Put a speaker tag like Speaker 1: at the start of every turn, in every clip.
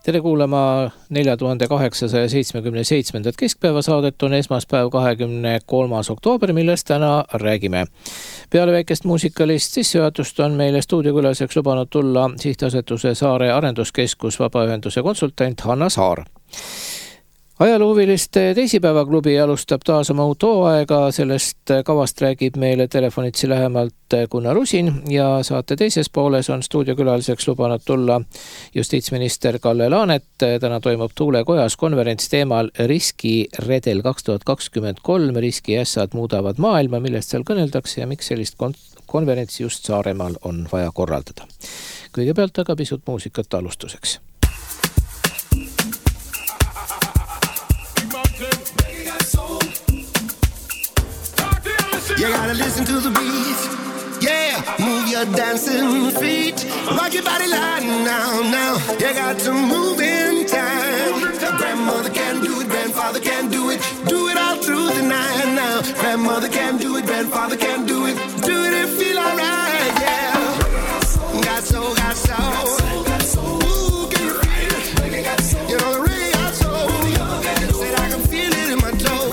Speaker 1: Tere kuulama 4877. keskpäeva saadet on esmaspäev 23. oktoober, millest täna räägime. Peale väikest muusikalist sissejuhatust on meile stuudiokülaseks lubanud tulla sihtasutuse Saare Arenduskeskus vabaühenduse konsultant Hanna Saar. Ajalooviliste teisipäevaklubi alustab taas oma uut hooaega, sellest kavast räägib meile telefonitsi lähemalt Gunnar Usin ja saate teises pooles on stuudiokülaliseks lubanud tulla justiitsminister Kalle Laanet. Täna toimub Tuulekojas konverents teemal Riskiredel 2023, riskiässad muudavad maailma, millest seal kõneldakse ja miks sellist konverentsi just Saaremaal on vaja korraldada. Kõigepealt aga pisut muusikat alustuseks.
Speaker 2: You gotta listen to the beat, yeah, move your dancing feet, rock your body line now, you got to move in time. Grandmother can do it, grandfather can do it all through the night now. Grandmother can do it, grandfather can do it and feel alright, yeah. Got soul, ooh, can you feel it? You know the reggae got soul, said I can feel it in my toes.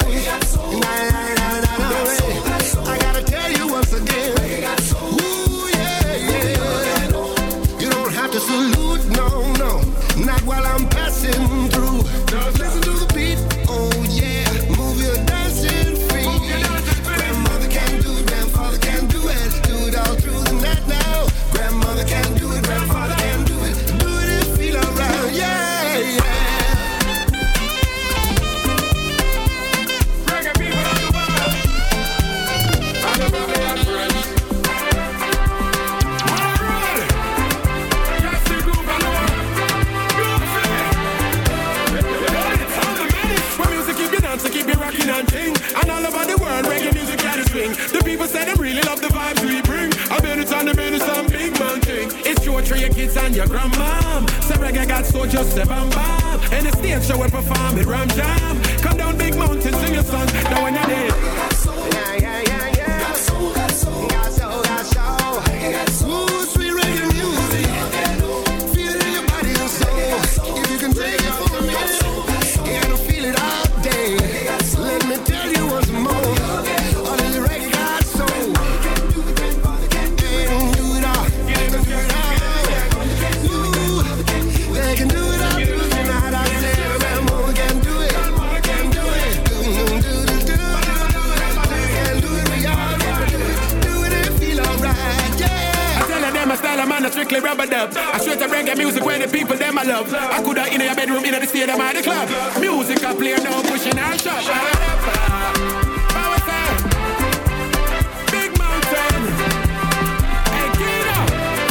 Speaker 2: Salute, no, not while I'm passing through. Just listen to the beat, oh yeah, move your dancing feet. Grandmother can do it, grandfather can do it all through the night now. Grandmother can do it, grandfather can do it and feel alright, yeah, yeah. Reggae people of the world, I'm the brother and friends. So keep it rocking and ting. And all over the world, reggae music can swing. The people say they really love the vibes we bring. I bet it's on the bed of some big man thing. It's your three, your kids and your grandmom. So reggae got so just say bam bam. And the stage show we perform it ram jam. Come down big mountain, sing your song. Now when you're there. Yeah. Got soul. Ooh, sweet reggae music. Feel it in your body and soul. If you can take it for me, you gotta feel it all day. Let me tell you once more, all this reggae got soul. They can do it all. Ooh, they can do it all through the night. I said, grandma can do it. Can do it. Can do it. We all gotta do it. Do it and feel alright, yeah. I tell them a style of man, a strictly rubber dub. I straight to reggae music where the people them I love. I could have in your bedroom, in the stadium or the club. Music I play now, pushing our shop. Power sound. Big mountain. Hey, get up.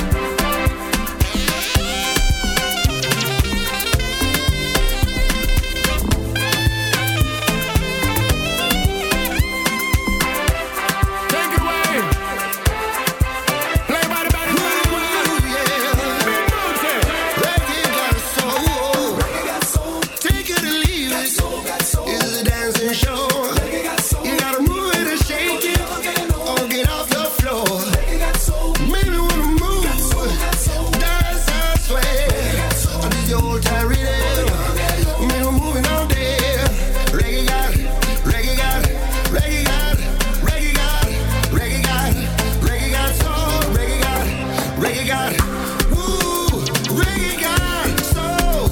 Speaker 2: Take it away. Play by the band. Big mountain. Reggae got soul. Take it or leave it. It's a dancing show. You gotta move it and shake it, or get off the floor. Make me wanna move. Dance, I swear. This your old time rhythm. Me moving all day. Reggae got soul. Reggae got, woo. Reggae got soul.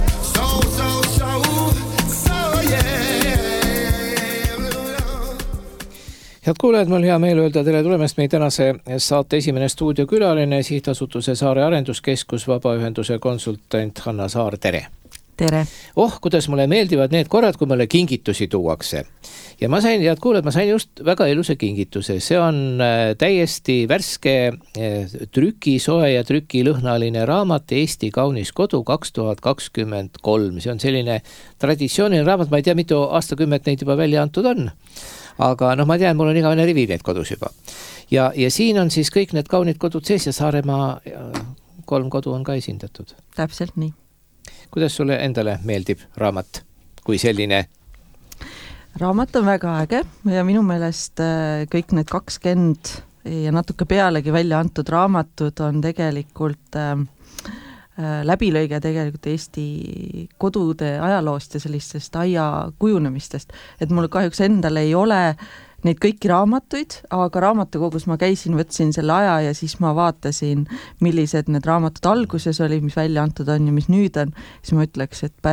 Speaker 1: Head kuulajad, mul hea meel öelda tere tulemast meie tänase saate esimene stuudiokülaline, sihtasutuse Saare Arenduskeskus vabaühenduse konsultant Hanna Saar, tere!
Speaker 3: Tere!
Speaker 1: Kuidas mulle meeldivad need korrad, kui mulle kingitusi tuuakse. Ja ma sain, head kuulajad, ma sain just väga ilusa kingituse. See on täiesti värske trükisoe ja trükilõhnaline raamat Eesti kaunis kodu 2023. See on selline traditsiooniline raamat, ma ei tea, mitu aastakümmet neid juba välja antud on. Aga ma tean, mul on igavene rivi neid kodus juba. Ja siin on siis kõik need kaunid kodud sees ja Saaremaa 3 kodu on ka esindatud.
Speaker 3: Täpselt nii.
Speaker 1: Kuidas sulle endale meeldib raamat kui selline?
Speaker 3: Raamat on väga äge ja minu meelest kõik need 20 ja natuke pealegi välja antud raamatud on tegelikult läbilõige tegelikult Eesti kodude ajaloost ja sellistest aia kujunemistest, et mul kahjuks endal ei ole neid kõiki raamatuid, aga raamatukogus ma käisin, võtsin selle aja ja siis ma vaatasin, millised need raamatud alguses oli, mis välja antud on ja mis nüüd on, siis ma ütleks, et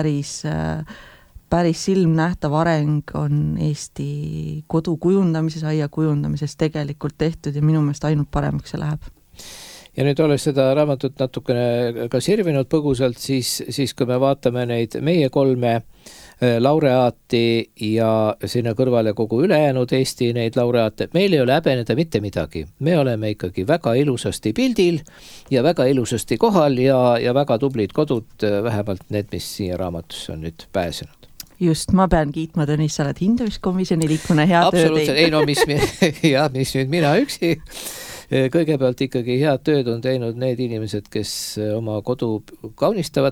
Speaker 3: päris silmnähtav areng on Eesti kodu kujundamises, aia kujundamises tegelikult tehtud ja minu meelest ainult paremaks see läheb.
Speaker 1: Ja nüüd olles seda raamatut natukene ka sirvinud põgusalt, siis kui me vaatame neid meie 3 laureaati ja sinna kõrvale kogu ülejäänud Eesti neid laureaate, meil ei ole häbeneda mitte midagi. Me oleme ikkagi väga ilusasti pildil ja väga ilusasti kohal ja väga tublid kodud, vähemalt need, mis siia raamatusse on nüüd pääsenud.
Speaker 3: Just, ma pean kiitma, Tõnis, sa oled hindamiskomisjoni liikmena hea töö teinud.
Speaker 1: Ei no, mis nüüd mina üksi. Kõigepealt ikkagi head tööd on teinud need inimesed, kes oma kodu kaunistavad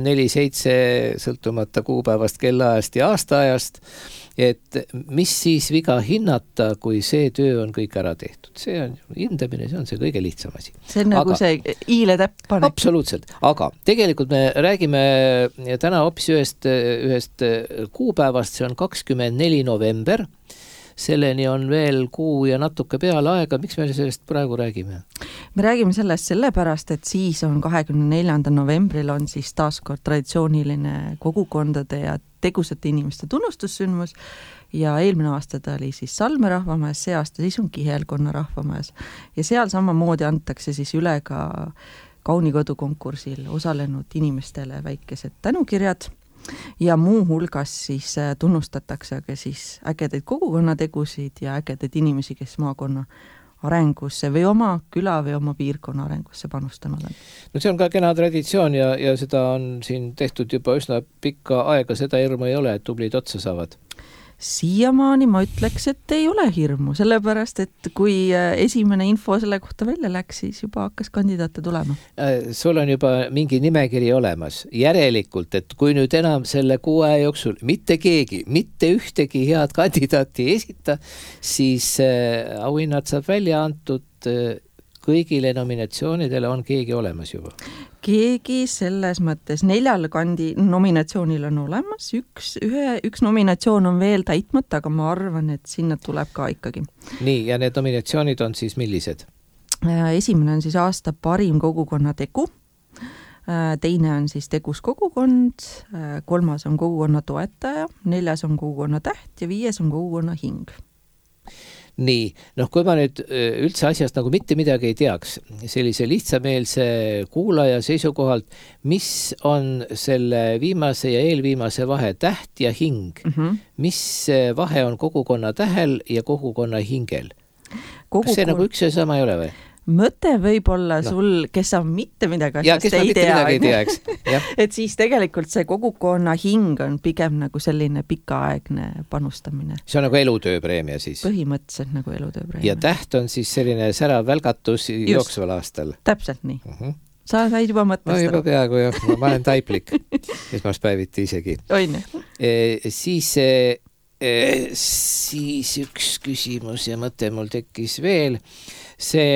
Speaker 1: 24/7 sõltumata kuupäevast, kellaajast ja aastaajast. Et mis siis viga hinnata, kui see töö on kõik ära tehtud? See on hindamine, see on see kõige lihtsam asi.
Speaker 3: See on nagu see iile täppane.
Speaker 1: Absoluutselt, aga tegelikult me räägime täna hoopis ühest kuupäevast, see on 24. november. Selleni on veel kuu ja natuke peale aega. Miks me sellest praegu räägime?
Speaker 3: Me räägime sellest sellepärast, et siis on 24. novembril on siis taaskord traditsiooniline kogukondade ja tegusate inimeste tunnustussündmus ja eelmine aasta ta oli siis Salme rahvamajas, see aasta siis on Kihelkonna rahvamajas ja seal samamoodi antakse siis üle ka Kaunikodu konkursil osalenud inimestele väikesed tänukirjad ja muu hulgas siis tunnustatakse ka siis ägedaid kogukonnategusid ja ägedaid inimesi, kes maakonna arengusse või oma küla või oma piirkonna arengusse panustanud on.
Speaker 1: No see on ka kena traditsioon ja seda on siin tehtud juba üsna pikka aega, seda hirmu ei ole, et tublid otsa saavad.
Speaker 3: Siiamaani ma ütleks, et ei ole hirmu, sellepärast, et kui esimene info selle kohta välja läks, siis juba hakkas kandidaate tulema.
Speaker 1: Sul on juba mingi nimekiri olemas. Järelikult, et kui nüüd enam selle 6 aja jooksul mitte keegi, mitte ühtegi head kandidaati ei esita, siis auhinnad saab välja antud kõigile nominatsioonidele on keegi olemas juba.
Speaker 3: Keegi selles mõttes 4 nominatsioonil on olemas, üks nominatsioon on veel täitmata, aga ma arvan, et sinna tuleb ka ikkagi.
Speaker 1: Nii, ja need nominatsioonid on siis millised?
Speaker 3: Esimene on siis aasta parim kogukonna tegu, teine on siis tegus kogukond, 3. on kogukonna toetaja, 4. on kogukonna täht ja 5. on kogukonna hing.
Speaker 1: Nii, kui ma nüüd üldse asjast nagu mitte midagi ei teaks, sellise lihtsameelse kuulaja seisukohalt, mis on selle viimase ja eelviimase vahe, täht ja hing? Mis vahe on kogukonna tähel ja kogukonna hingel? Kas see nagu üks ja sama ei ole või?
Speaker 3: Mõte võib olla sul, kes sa mitte midagi asjast ei tea, et siis tegelikult see kogukonna hing on pigem nagu selline pikaaegne panustamine.
Speaker 1: See on nagu elutööpreemia siis?
Speaker 3: Põhimõtteliselt nagu elutööpreemia.
Speaker 1: Ja täht on siis selline särav välgatus jooksval aastal?
Speaker 3: Täpselt nii. Sa said juba mõttest
Speaker 1: ära? Juba peaaegu jah, ma olen taiplik, esmaspäeviti isegi.
Speaker 3: Oine.
Speaker 1: Siis üks küsimus ja mõte mul tekkis veel. See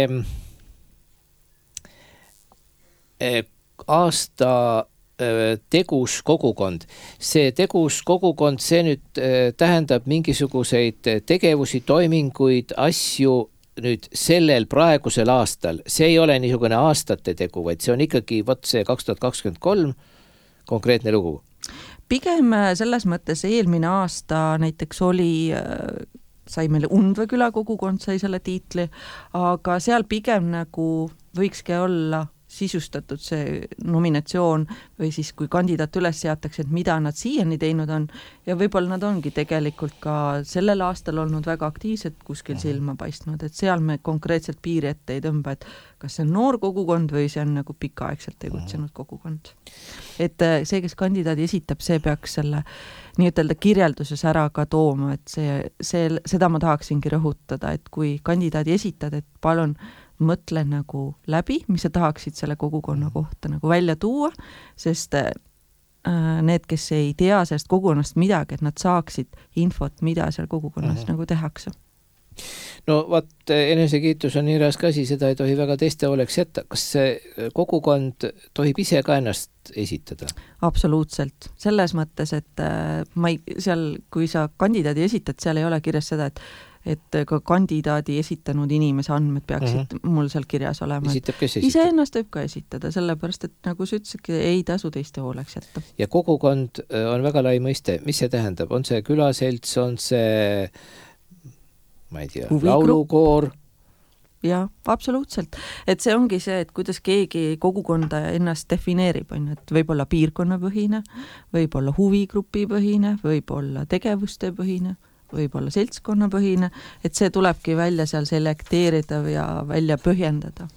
Speaker 1: aasta tegus kogukond. See tegus kogukond, see nüüd tähendab mingisuguseid tegevusi, toiminguid, asju nüüd sellel praegusel aastal. See ei ole niisugune aastate tegu, vaid see on ikkagi see 2023 konkreetne lugu.
Speaker 3: Pigem selles mõttes eelmine aasta näiteks oli sai meile Undve küla kogukond sai selle tiitli, aga seal pigem nagu võikski olla sisustatud see nominatsioon või siis kui kandidaat üles seatakse, et mida nad siiani teinud on ja võib-olla nad ongi tegelikult ka sellel aastal olnud väga aktiivsed kuskil silma paistnud, et seal me konkreetselt piiri ette ei tõmba, et kas see on noor kogukond või see on nagu pikaaegselt tegutsenud kogukond. Et see, kes kandidaadi esitab, see peaks selle nii-ütelda kirjelduses ära ka tooma, et seda ma tahaksingi rõhutada, et kui kandidaadi esitad, et palun mõtle nagu läbi, mis sa tahaksid selle kogukonna kohta nagu välja tuua, sest need, kes ei tea sellest kogukonnast midagi, et nad saaksid infot, mida seal kogukonnas nagu tehakse.
Speaker 1: no vaat, enesekiitus on nii raske asi, seda ei tohi väga teiste hooleks jätta. Kas see kogukond tohib ise ka ennast esitada?
Speaker 3: Absoluutselt. Selles mõttes, et seal, kui sa kandidaadi esitad, seal ei ole kirjas seda, et ka kandidaadi esitanud inimese andmed peaksid mul seal kirjas olema.
Speaker 1: Esitab, kes esitab?
Speaker 3: Ise ennast võib ka esitada, sellepärast, et nagu sa ütlesidki, ei tasu teiste hooleks jätta.
Speaker 1: Ja kogukond on väga lai mõiste. Mis see tähendab? On see külaselts, on see, ma ei tea, laulukoor?
Speaker 3: Jaa, absoluutselt. Et see ongi see, et kuidas keegi kogukonda ennast defineerib, et võib olla piirkonnapõhine, võib olla huvigrupipõhine, võib olla tegevuste põhine, võib olla seltskonnapõhine, et see tulebki välja seal selekteerida ja välja põhjendada.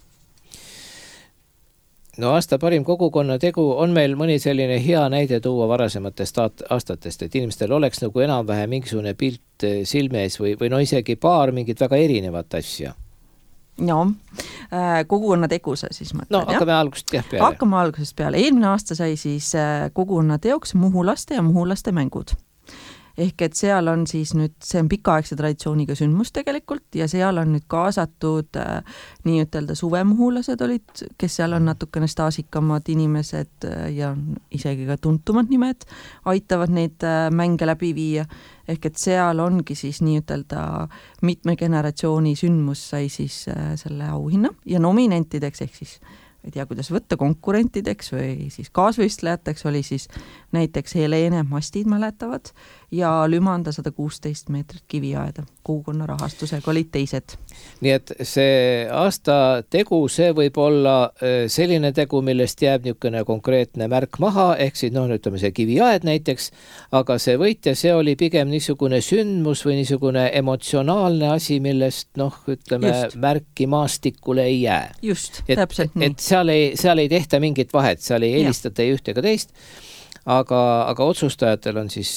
Speaker 1: No aasta parim kogukonna tegu, on meil mõni selline hea näide tuua varasematest aastatest, et inimestel oleks nagu enam-vähem mingisugune pilt silmes või no isegi paar mingit väga erinevat asja?
Speaker 3: No, kogukonna tegu sa siis mõtled,
Speaker 1: no, hakkame algusest peale.
Speaker 3: Hakkame algusest peale. Eelmine aasta sai siis kogukonna teoks Muhulaste ja Muhulaste mängud. Ehk et seal on siis nüüd, see on pikaaegse traditsiooniga sündmus tegelikult ja seal on nüüd kaasatud nii ütelda suvemuhulased olid, kes seal on natukene staasikamad inimesed ja isegi ka tuntumad nimed, aitavad neid mänge läbi viia. Ehk et seal ongi siis nii ütelda mitme generatsiooni sündmus sai siis selle auhinna ja nominentideks ehk siis ei tea, kuidas võtta konkurentideks või siis kaasvõistlejateks oli siis näiteks Helene Mastid mäletavad ja Lümanda 116 meetrit kiviaeda. Kogukonna rahastusega olid teised.
Speaker 1: Nii et see aasta tegu, see võib olla selline tegu, millest jääb niisugune konkreetne märk maha, ehk siis ütleme see kiviaed näiteks, aga see võitja, see oli pigem niisugune sündmus või niisugune emotsionaalne asi, millest ütleme, märki maastikule ei jää.
Speaker 3: Just, täpselt nii.
Speaker 1: Et seal ei tehta mingit vahet, seal ei helistata ei ühte ega teist, aga otsustajatel on siis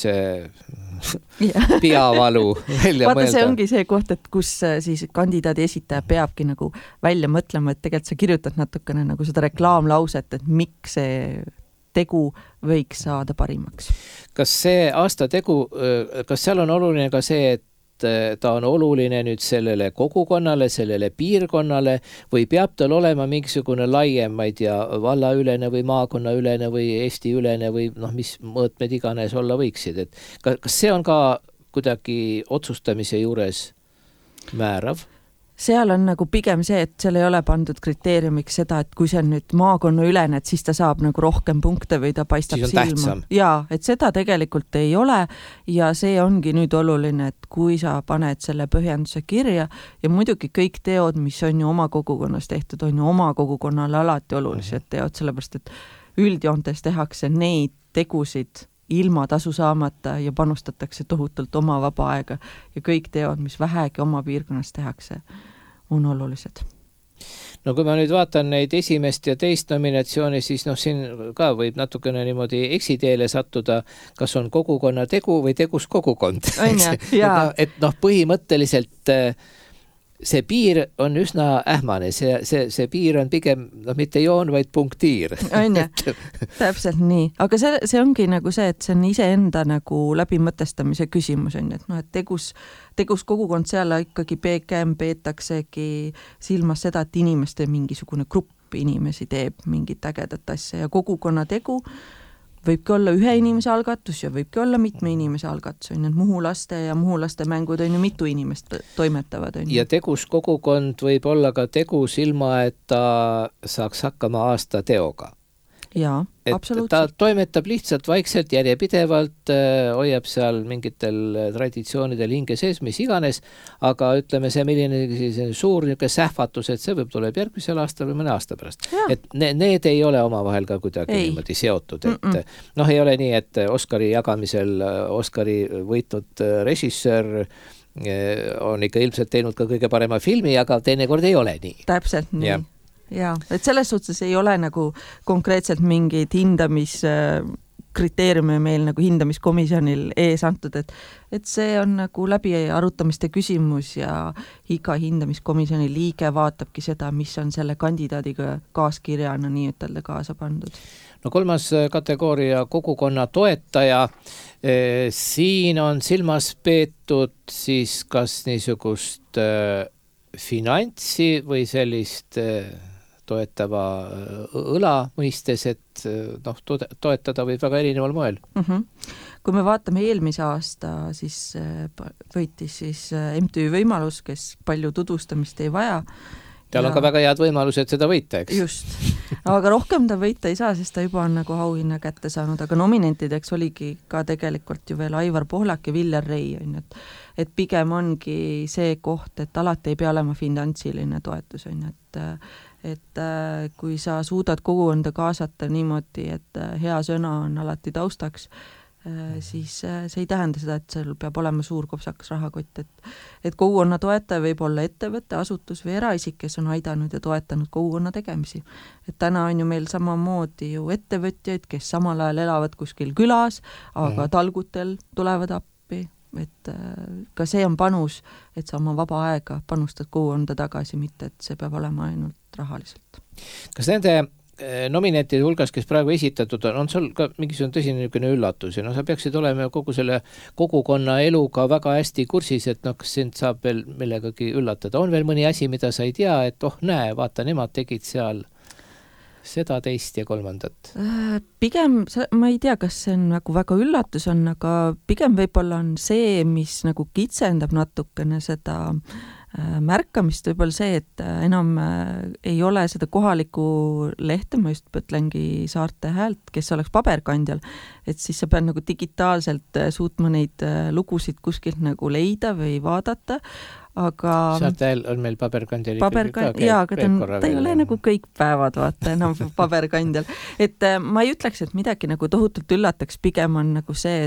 Speaker 1: peavalu välja
Speaker 3: mõelda.
Speaker 1: Vaata,
Speaker 3: see ongi see koht, et kus siis kandidaadi esitaja peabki nagu välja mõtlema, et tegelikult sa kirjutad natukene nagu seda reklaamlauset, et miks see tegu võiks saada parimaks.
Speaker 1: Kas see aasta tegu, kas seal on oluline ka see, et ta on oluline nüüd sellele kogukonnale, sellele piirkonnale või peab tal olema mingisugune laiem, ma ei tea, vallaülene või maakonnaülene või Eesti-ülene või mis mõõtmed iganes olla võiksid. Et kas see on ka kuidagi otsustamise juures määrav?
Speaker 3: Seal on nagu pigem see, et seal ei ole pandud kriteeriumiks seda, et kui see on nüüd maakonna ülene, et siis ta saab nagu rohkem punkte või ta paistab silma. Jaa, et seda tegelikult ei ole ja see ongi nüüd oluline, et kui sa paned selle põhjenduse kirja ja muidugi kõik teod, mis on ju oma kogukonnas tehtud, on ju oma kogukonnale alati olulised teod, sellepärast et üldjoontes tehakse neid tegusid ilma tasu saamata ja panustatakse tohutult oma vaba aega ja kõik teod, mis vähegi oma piirkonnas tehakse, on olulised.
Speaker 1: No kui ma nüüd vaatan neid esimest ja teist nominatsiooni, siis siin ka võib natukene niimoodi eksiteele sattuda, kas on kogukonna tegu või tegus kogukond. et põhimõtteliselt see piir on üsna ähmane, see piir on pigem mitte joon, vaid punktiir.
Speaker 3: Täpselt nii. Aga see ongi nagu see, et see on iseenda nagu läbimõtestamise küsimus, et tegus kogukond seal ikkagi pigem peetaksegi silmas seda, et inimeste mingisugune grupp inimesi teeb mingit ägedat asja ja kogukonna tegu võibki olla ühe inimese algatus ja võibki olla mitme inimese algatus. Muhulaste ja Muhulaste mängud on ju mitu inimest toimetavad.
Speaker 1: Ja tegus kogukond võib olla ka tegus ilma, et ta saaks hakkama aasta teoga.
Speaker 3: Jaa, absoluutselt.
Speaker 1: Ta toimetab lihtsalt vaikselt järjepidevalt, hoiab seal mingitel traditsioonidel hinge sees, mis iganes, aga ütleme see milline suur sähvatus, et see võib tuleb järgmisel aastal või mõne aasta pärast. Ja. Et need ei ole omavahel ka kuidagi niimoodi seotud. Et ei ole nii, et Oscari jagamisel Oscari võitnud režissöör on ikka ilmselt teinud ka kõige parema filmi, aga teinekord ei ole nii.
Speaker 3: Täpselt nii. Ja, et selles suhtes ei ole nagu konkreetselt mingid kriteeriumi meil nagu hindamiskomisjonil ees antud, et see on nagu läbi arutamiste küsimus ja iga hindamiskomisjoni liige vaatabki seda, mis on selle kandidaadiga kaaskirjana nii ütelda kaasa pandud.
Speaker 1: No kolmas kategooria kogukonna toetaja. Siin on silmas peetud siis kas niisugust finantsi või sellist toetava õla mõistes, et toetada võib väga erineval moel.
Speaker 3: Kui me vaatame eelmise aasta, siis võitis siis MTÜ Võimalus, kes palju tutvustamist ei vaja.
Speaker 1: Tal on ka väga head võimalused seda võita, eks?
Speaker 3: Just. Aga rohkem ta võita ei saa, sest ta juba on nagu auhinna kätte saanud, aga nominentideks oligi ka tegelikult ju veel Aivar Pohlak ja Viljar Rei. Et pigem ongi see koht, et alati ei pea olema finantsiline toetus. Et kui sa suudad kogukonda kaasata niimoodi, et hea sõna on alati taustaks, siis see ei tähenda seda, et seal peab olema suur kopsakas rahakott, et kogukonna toetaja võib olla ettevõtte, asutus või eraisik, kes on aidanud ja toetanud kogukonna tegemisi. Et täna on ju meil samamoodi ju ettevõtjaid, kes samal ajal elavad kuskil külas, aga talgutel tulevad appi, et ka see on panus, et sa oma vaba aega panustad kogukonda tagasi, mitte et see peab olema ainult rahaliselt.
Speaker 1: Kas nende nominentide hulgas, kes praegu esitatud on sul ka mingisugune tõsine niisugune üllatus ja sa peaksid olema kogu selle kogukonna eluga väga hästi kursis, et kas sind saab veel millegagi üllatada. On veel mõni asi, mida sa ei tea, et näe, vaata, nemad tegid seal seda, teist ja kolmandat?
Speaker 3: Pigem, ma ei tea, kas see on nagu väga üllatus on, aga pigem võib-olla on see, mis nagu kitsendab natukene seda märkamist, võib-olla see, et enam ei ole seda kohalikku lehte, ma just mõtlengi Saarte Häält, kes oleks paberkandjal, et siis sa pead nagu digitaalselt suutma neid lugusid kuskilt nagu leida või vaadata, aga
Speaker 1: Saarte Hääl on meil paberkandjal
Speaker 3: jaa, aga ta ei ole nagu kõik päevad vaata enam paberkandjal, et ma ei ütleks, et midagi nagu tohutult üllataks, pigem on nagu see,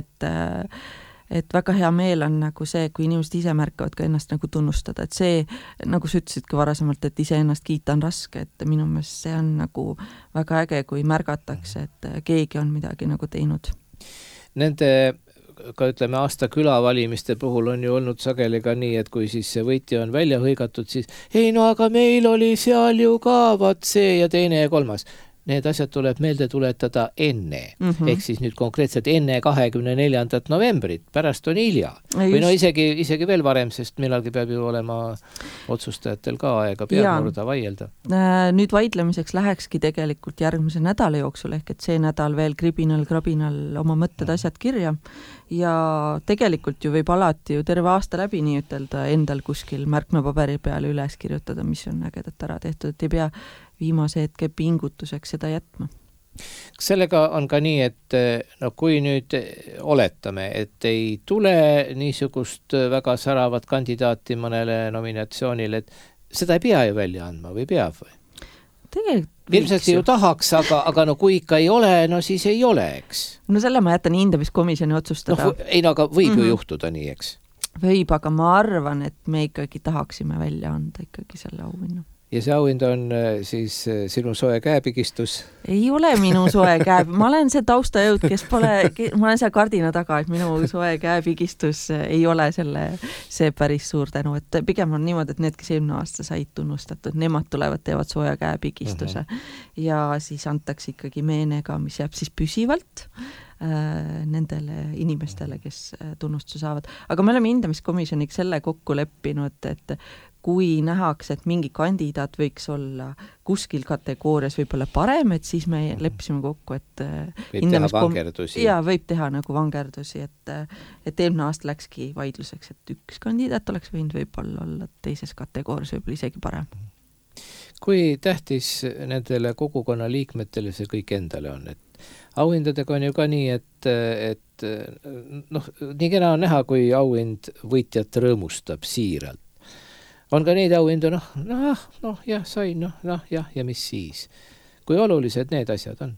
Speaker 3: et väga hea meel on nagu see, kui inimesed ise märkavad ka ennast nagu tunnustada, et see, nagu sa ütlesidki varasemalt, et ise ennast kiita on raske, et minu meelest see on nagu väga äge, kui märgatakse, et keegi on midagi nagu teinud.
Speaker 1: Nende ka ütleme aasta külavalimiste puhul on ju olnud sageli ka nii, et kui siis see võitja on välja hõigatud, siis ei no aga meil oli seal ju ka vaat see ja teine ja kolmas. Need asjad tuleb meelde tuletada enne, ehk siis nüüd konkreetselt enne 24. novembrit, pärast on hilja. Või no isegi veel varem, sest millalgi peab ju olema otsustajatel ka aega peamurda vaielda.
Speaker 3: Nüüd vaidlemiseks lähekski tegelikult järgmise nädala jooksul, ehk et see nädal veel krabinal oma mõtted asjad kirja ja tegelikult ju võib alati ju terve aasta läbi nii ütelda endal kuskil märkmepaberi peale üles kirjutada, mis on ägedat ära tehtud, et ei pea viimase hetke pingutuseks seda jätma.
Speaker 1: Sellega on ka nii, et kui nüüd oletame, et ei tule niisugust väga säravat kandidaati mõnele nominatsioonile, et seda ei pea ju välja andma või peab või? Ilmselt ju tahaks, aga kui ikka ei ole, no siis ei ole, eks?
Speaker 3: No selle ma jätan hindamiskomisjoni otsustada.
Speaker 1: Aga võib ju juhtuda nii, eks?
Speaker 3: Võib, aga ma arvan, et me ikkagi tahaksime välja anda ikkagi selle auhinna.
Speaker 1: Ja see auhind on siis sinu soe käepigistus?
Speaker 3: Ei ole minu soe käe, ma olen see taustajõud, ma olen seal kardina taga, et minu soe käepigistus ei ole see päris suur tänu, et pigem on niimoodi, et need, kes eelmine aasta said tunnustatud, nemad tulevad, teevad soe käepigistuse ja siis antakse ikkagi meenega, mis jääb siis püsivalt nendele inimestele, kes tunnustuse saavad. Aga me oleme hindamiskomisjoniks selle kokku leppinud, et kui nähakse, et mingi kandidaat võiks olla kuskil kategoorias võib-olla parem, et siis me leppisime kokku, et
Speaker 1: võib teha vangerdusi.
Speaker 3: Jaa, võib teha nagu vangerdusi, et eelmine aasta läkski vaidluseks, et üks kandidaat oleks võinud võib-olla olla teises kategoorias võib-olla isegi parem.
Speaker 1: Kui tähtis nendele kogukonna liikmetele see kõik endale on, et auhindadega on ju ka nii, et nii kena on näha, kui auhind võitjat rõõmustab siiralt. On ka neid auhindu, sain, ja mis siis? Kui olulised need asjad on?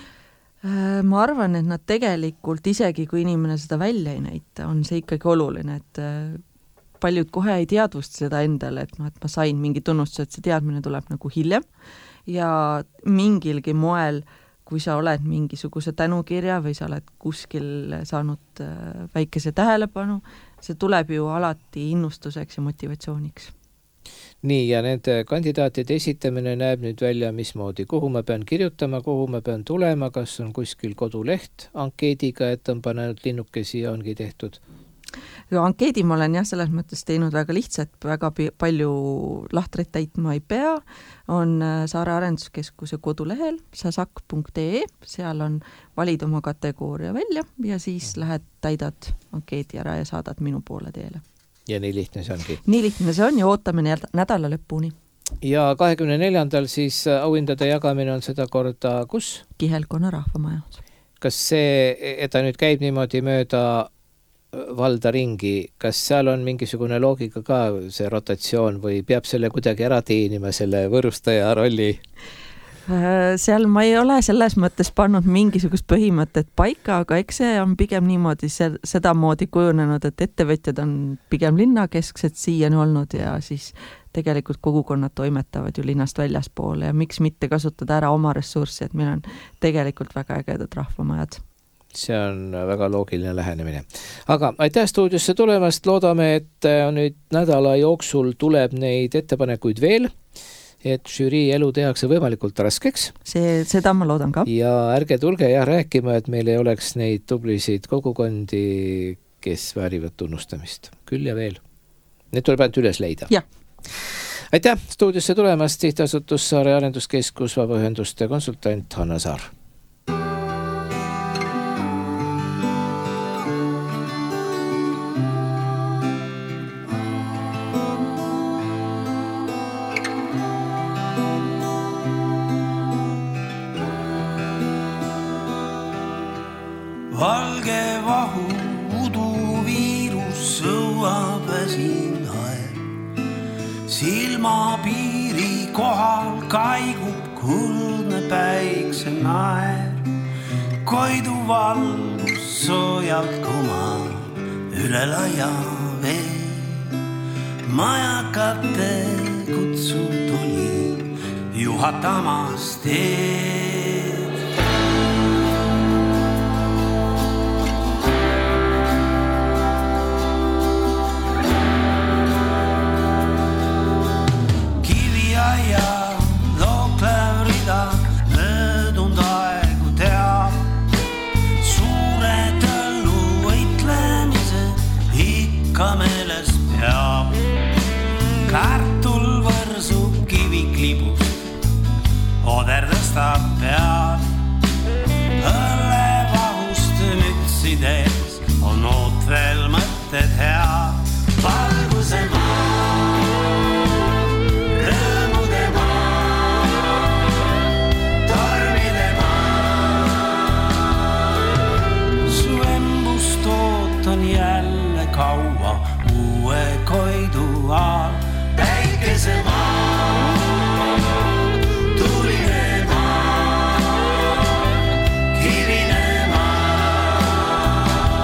Speaker 3: Ma arvan, et nad tegelikult isegi, kui inimene seda välja ei näita, on see ikkagi oluline, et paljud kohe ei teadvusta seda endale, et ma sain mingi tunnustuse, et see teadmine tuleb nagu hiljem ja mingilgi moel, kui sa oled mingisuguse tänukirja või sa oled kuskil saanud väikese tähelepanu, see tuleb ju alati innustuseks ja motivatsiooniks.
Speaker 1: Nii, ja nende kandidaatide esitamine näeb nüüd välja mismoodi, kuhu ma pean kirjutama, kuhu ma pean tulema, kas on kuskil koduleht ankeediga, et on panenud linnukesi ja ongi tehtud?
Speaker 3: Ankeedi ma olen selles mõttes teinud väga lihtsalt, väga palju lahtreid täitma ei pea, on Saare Arenduskeskuse kodulehel sasak.ee, seal on valid oma kategooria välja ja siis lähed, täidad ankeedi ära ja saadad minu poole teele.
Speaker 1: Ja nii lihtne see ongi.
Speaker 3: Nii lihtne see on ja ootame nädala lõpuni.
Speaker 1: Ja 24. siis auhindade jagamine on seda korda kus?
Speaker 3: Kihelkonna rahvamaja.
Speaker 1: Kas see, et ta nüüd käib niimoodi mööda valda ringi, kas seal on mingisugune loogika ka see rotatsioon või peab selle kuidagi ära teenima, selle võõrustaja rolli?
Speaker 3: Seal ma ei ole selles mõttes pannud mingisugust põhimõtet paika, aga eks see on pigem niimoodi seda moodi kujunenud, et ettevõtjad on pigem linnakesksed siiani olnud ja siis tegelikult kogukonnad toimetavad ju linnast väljaspoole ja miks mitte kasutada ära oma ressurssi, et meil on tegelikult väga ägedad rahvamajad.
Speaker 1: See on väga loogiline lähenemine. Aga aitäh stuudiosse tulemast, loodame, et nüüd nädala jooksul tuleb neid ettepanekuid veel, et žürii elu tehakse võimalikult raskeks.
Speaker 3: Seda ma loodan ka.
Speaker 1: Ja ärge tulge rääkima, et meil ei oleks neid tublisid kogukondi, kes väärivad tunnustamist. Küll ja veel. Need tuleb ainult üles leida.
Speaker 3: Ja.
Speaker 1: Aitäh stuudiosse tulemast, Sihtasutus Saare Arenduskeskus, vabaühenduste konsultant Hanna Saar.
Speaker 2: Valge vahu uduviirus sõuab väsin aeg. Silmapiiri kohal kaigub kuldne päikse naer. Koidu valgus soojalt kumab üle laia vee. Majakate kutsu tuli juhatamas teed. Meeles peab, kartul võrsub kiviklibus, oder tõstab pead. Õllevahust mütsides on oot veel mõtted head. Valguse maa, rõõmude maa, tormide maa. Su embust ootan jälle kaua uue koidu all. Päikese maa, tuline maa, kivine maa.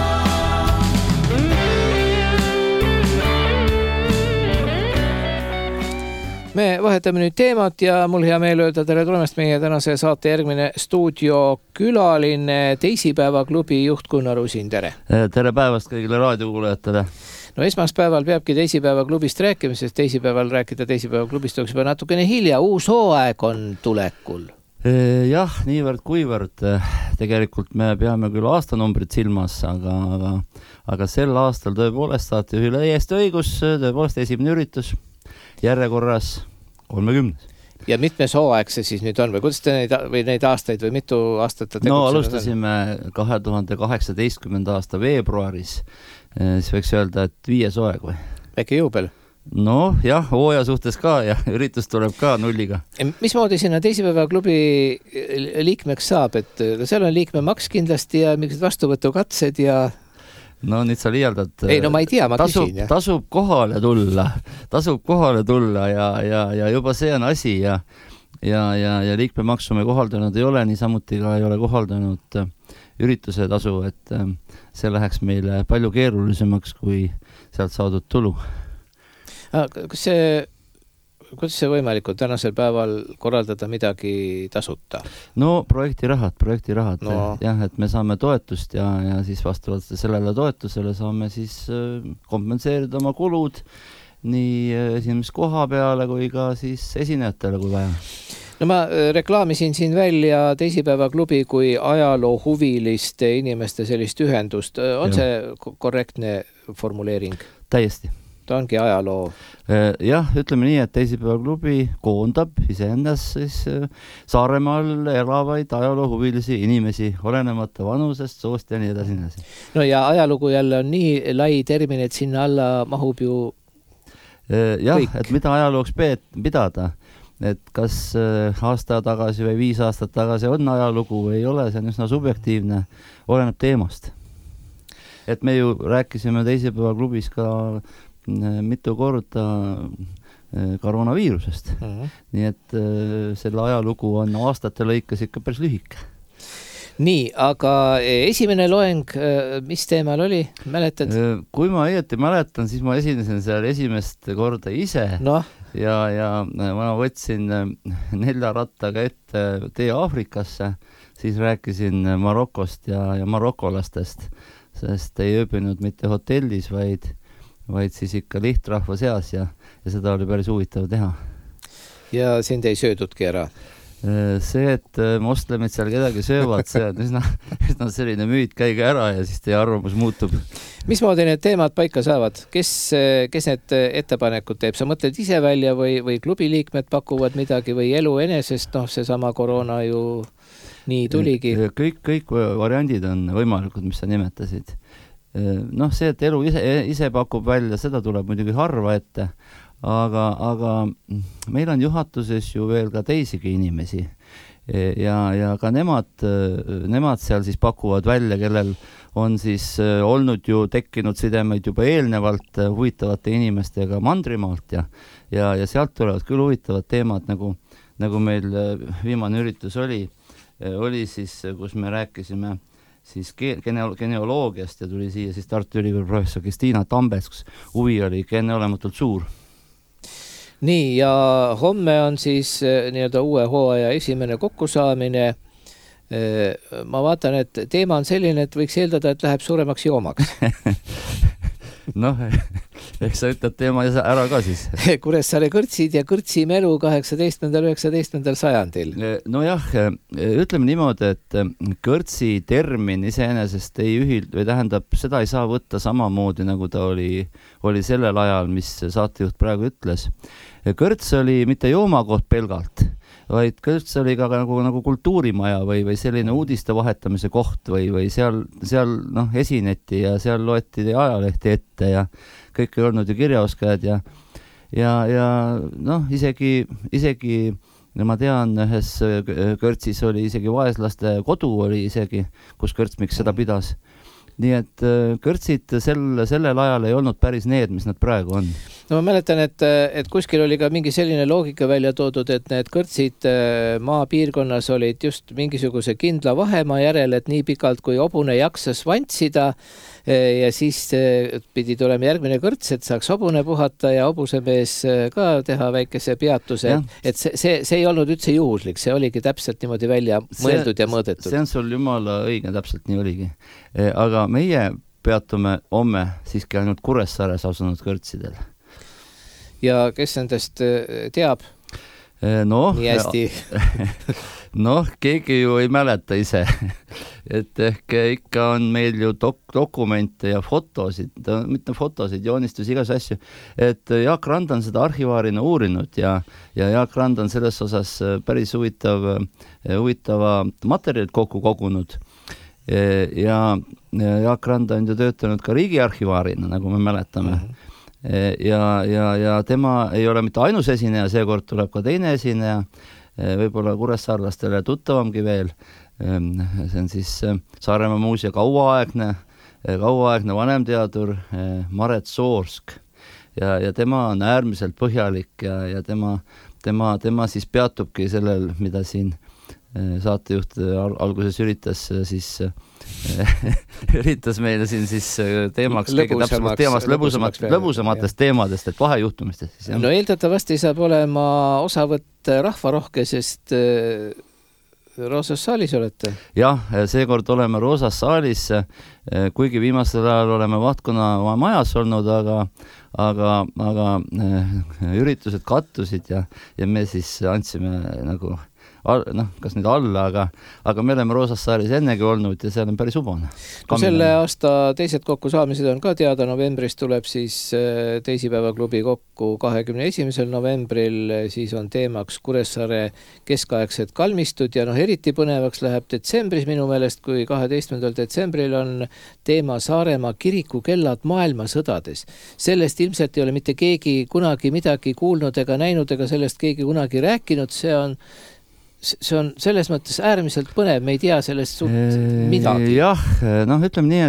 Speaker 1: Me vahetame nüüd teemat ja mul hea meel öelda tere tulemast meie tänase saate järgmine stuudiokülaline, Teisipäevaklubi juht Gunnar Usin, tere!
Speaker 4: Tere päevast kõigile raadiokuulajatele!
Speaker 1: No esmaspäeval peabki Teisipäevaklubist rääkima, sest teisipäeval rääkida Teisipäevaklubist oleks juba natukene hilja, uus hooaeg on tulekul.
Speaker 4: Jah, niivõrd kuivõrd. Tegelikult me peame küll aastanumbrit silmas, aga sel aastal tõepoolest saate üle Eesti õigus, tõepoolest esimene üritus järjekorras 30.
Speaker 1: Ja mitmes hooaeg see siis nüüd on või kuidas te neid aastaid või mitu aastat te
Speaker 4: tegutsenud? No alustasime 2018. aasta veebruaris, siis võiks öelda, et 5. hooaeg või?
Speaker 1: Väike juubel?
Speaker 4: No jah, hooaja suhtes ka ja üritus tuleb ka nulliga.
Speaker 1: Mismoodi sinna Teisipäevaklubi liikmeks saab, et seal on liikmemaks kindlasti ja mingid vastuvõtukatsed ja...
Speaker 4: No nüüd sa liialdad.
Speaker 1: Ei, no ma ei tea, ma küsin.
Speaker 4: Tasub kohale tulla ja juba see on asi ja liikmemaksu me kohaldanud ei ole, niisamuti ka ei ole kohaldanud ürituse tasu, et see läheks meile palju keerulisemaks kui sealt saadud tulu.
Speaker 1: Kas see kuidas see võimalik on tänasel päeval korraldada midagi tasuta?
Speaker 4: No projektirahad
Speaker 1: No.
Speaker 4: jah, et me saame toetust ja siis vastavalt sellele toetusele saame siis kompenseerida oma kulud nii esimest koha peale kui ka siis esinejatele, kui vaja.
Speaker 1: No ma reklaamisin siin välja Teisipäevaklubi kui ajaloohuviliste inimeste sellist ühendust. On see korrektne formuleering?
Speaker 4: Täiesti.
Speaker 1: Ta ongi ajaloo.
Speaker 4: Jah, ütleme nii, et Teisipäevaklubi koondab iseendas siis Saaremaal elavaid ajaloohuvilisi inimesi, olenemata vanusest, soost ja nii edasi.
Speaker 1: No ja ajalugu jälle on nii lai termin, et sinna alla mahub ju
Speaker 4: jah,
Speaker 1: kõik.
Speaker 4: et mida ajalooks pidada, et kas aasta tagasi või 5 aastat tagasi on ajalugu või ei ole, see on üsna subjektiivne, oleneb teemast. Et me ju rääkisime Teisipäevaklubis ka mitu korda koroonaviirusest. Nii et selle ajalugu on aastate lõikes ikka päris lühike.
Speaker 1: Nii, aga esimene loeng, mis teemal oli? Mäletad?
Speaker 4: Kui ma õieti mäletan, siis ma esinesin seal esimest korda ise ja ma võtsin 4 rattaga ette tee Aafrikasse, siis rääkisin Marokost ja marokolastest, sest ei ööbinud mitte hotellis, vaid siis ikka lihtrahva seas ja seda oli päris huvitav teha.
Speaker 1: Ja sind ei söödudki ära?
Speaker 4: See, et moslemid seal kedagi söövad, see on üsna selline müüt, käige ära ja siis teie arvamus muutub.
Speaker 1: Mismoodi need teemad paika saavad? Kes need ettepanekud teeb? Sa mõtled ise välja või klubi liikmed pakuvad midagi või elu enesest? Seesama koroona ju nii tuligi.
Speaker 4: Kõik variandid on võimalikud, mis sa nimetasid. See, et elu ise pakub välja, seda tuleb muidugi harva ette. Aga meil on juhatuses ju veel ka teisigi inimesi ja ka nemad seal siis pakuvad välja, kellel on siis olnud ju tekkinud sidemeid juba eelnevalt huvitavate inimestega Mandrimaalt ja sealt tulevad küll huvitavad teemad, nagu meil viimane üritus oli siis, kus me rääkisime siis geneoloogiast ja tuli siia siis Tartu Ülikooli professor Kristiina Tambets, kus huvi oli enneolematult suur.
Speaker 1: Nii, ja homme on siis nii-öelda uue hooaja esimene kokkusaamine. Ma vaatan, et teema on selline, et võiks eeldada, et läheb suuremaks joomaks.
Speaker 4: Eks sa ütled teema ära ka siis.
Speaker 1: Kuressaare kõrtsid ja kõrtsimelu 18.–19. sajandil.
Speaker 4: Nojah, ütleme niimoodi, et kõrtsi termin iseenesest ei või tähendab, seda ei saa võtta samamoodi, nagu ta oli sellel ajal, mis saatejuht praegu ütles. Kõrts oli mitte joomakoht pelgalt, vaid kõrts oli ka nagu kultuurimaja või selline uudiste vahetamise koht või seal esineti ja seal loeti ajalehti ette ja kõik ei olnud ju kirjaoskajad ja isegi ma tean, ühes kõrtsis oli isegi vaeslaste kodu oli isegi, kus kõrtsmiks seda pidas. Nii et kõrtsid sellel ajal ei olnud päris need, mis nad praegu on.
Speaker 1: No ma mäletan, et kuskil oli ka mingi selline loogika välja toodud, et need kõrtsid maapiirkonnas olid just mingisuguse kindla vahemaa järel, et nii pikalt kui hobune jaksas vantsida ja siis pidi tulema järgmine kõrts, et saaks hobune puhata ja hobusemees ka teha väikese peatuse. Et see ei olnud üldse juhuslik, see oligi täpselt niimoodi välja mõeldud ja mõõdetud.
Speaker 4: See on sul jumala õige, täpselt nii oligi. Aga meie peatume homme siiski ainult Kuressaares asunud kõrtsidel.
Speaker 1: Ja kes nendest teab? Nii hästi.
Speaker 4: Keegi ju ei mäleta ise. Et ehk ikka on meil ju dokumente ja fotosid, mitte fotosid, joonistusi, igas asju. Et Jaak Rand on seda arhivaarina uurinud ja Jaak Rand on selles osas päris huvitava materjalid kokku kogunud. Ja Jaak Rand on ju töötanud ka riigiarhivaarina, nagu me mäletame. Ja tema ei ole mitte ainus esineja, seekord tuleb ka teine esineja, võib-olla kuressaarlastele tuttavamgi veel. See on siis Saaremaa muuseumi kauaaegne vanemteadur Maret Soorsk ja tema on äärmiselt põhjalik ja tema siis peatubki sellel, mida siin saatejuht alguses üritas siis üritas meile siin siis teemaks kõige täpsemaks lõbusamatest teemadest, et vahejuhtumistest.
Speaker 1: No eeldatavasti saab olema osavõtt rahvarohke, sest Roosas saalis olete?
Speaker 4: Jah, seekord oleme Roosas saalis, kuigi viimasel ajal oleme Vahtkonna majas olnud, aga üritused kattusid ja me siis andsime nagu kas nüüd alla, aga me oleme Roosas saalis ennegi olnud ja seal on päris ubane.
Speaker 1: No selle aasta teised kokkusaamised on ka teada, novembris tuleb siis teisipäevaklubi kokku 21. novembril, siis on teemaks Kuressaare keskaegsed kalmistud ja eriti põnevaks läheb detsembris minu meelest, kui 12. detsembril on teema Saaremaa kirikukellad maailmasõdades. Sellest ilmselt ei ole mitte keegi kunagi midagi kuulnud ega näinud ega sellest keegi kunagi rääkinud, see on selles mõttes äärmiselt põnev, me ei tea sellest midagi.
Speaker 4: Jah, ütleme nii,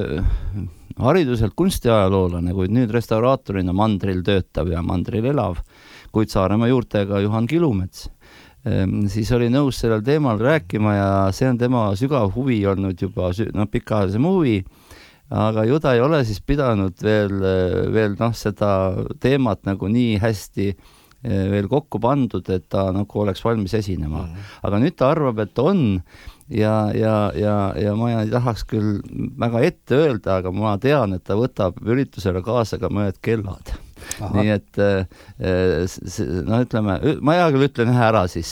Speaker 4: et hariduselt kunstiajaloolane, kuid nüüd restauraatorina mandril töötav ja mandril elav, kuid Saaremaa juurtega Juhan Kilumets. Siis oli nõus sellel teemal rääkima ja see on tema sügav huvi olnud juba pikaajalise huvi, aga ju ta ei ole siis pidanud veel seda teemat nagu nii hästi veel kokku pandud, et ta nagu oleks valmis esinema. Aga nüüd ta arvab, et on ja ma ei tahaks küll väga ette öelda, aga ma tean, et ta võtab üritusele kaasa ka mõned kellad. Aha. Nii et ütleme, ma hea küll ütlen ühe ära siis.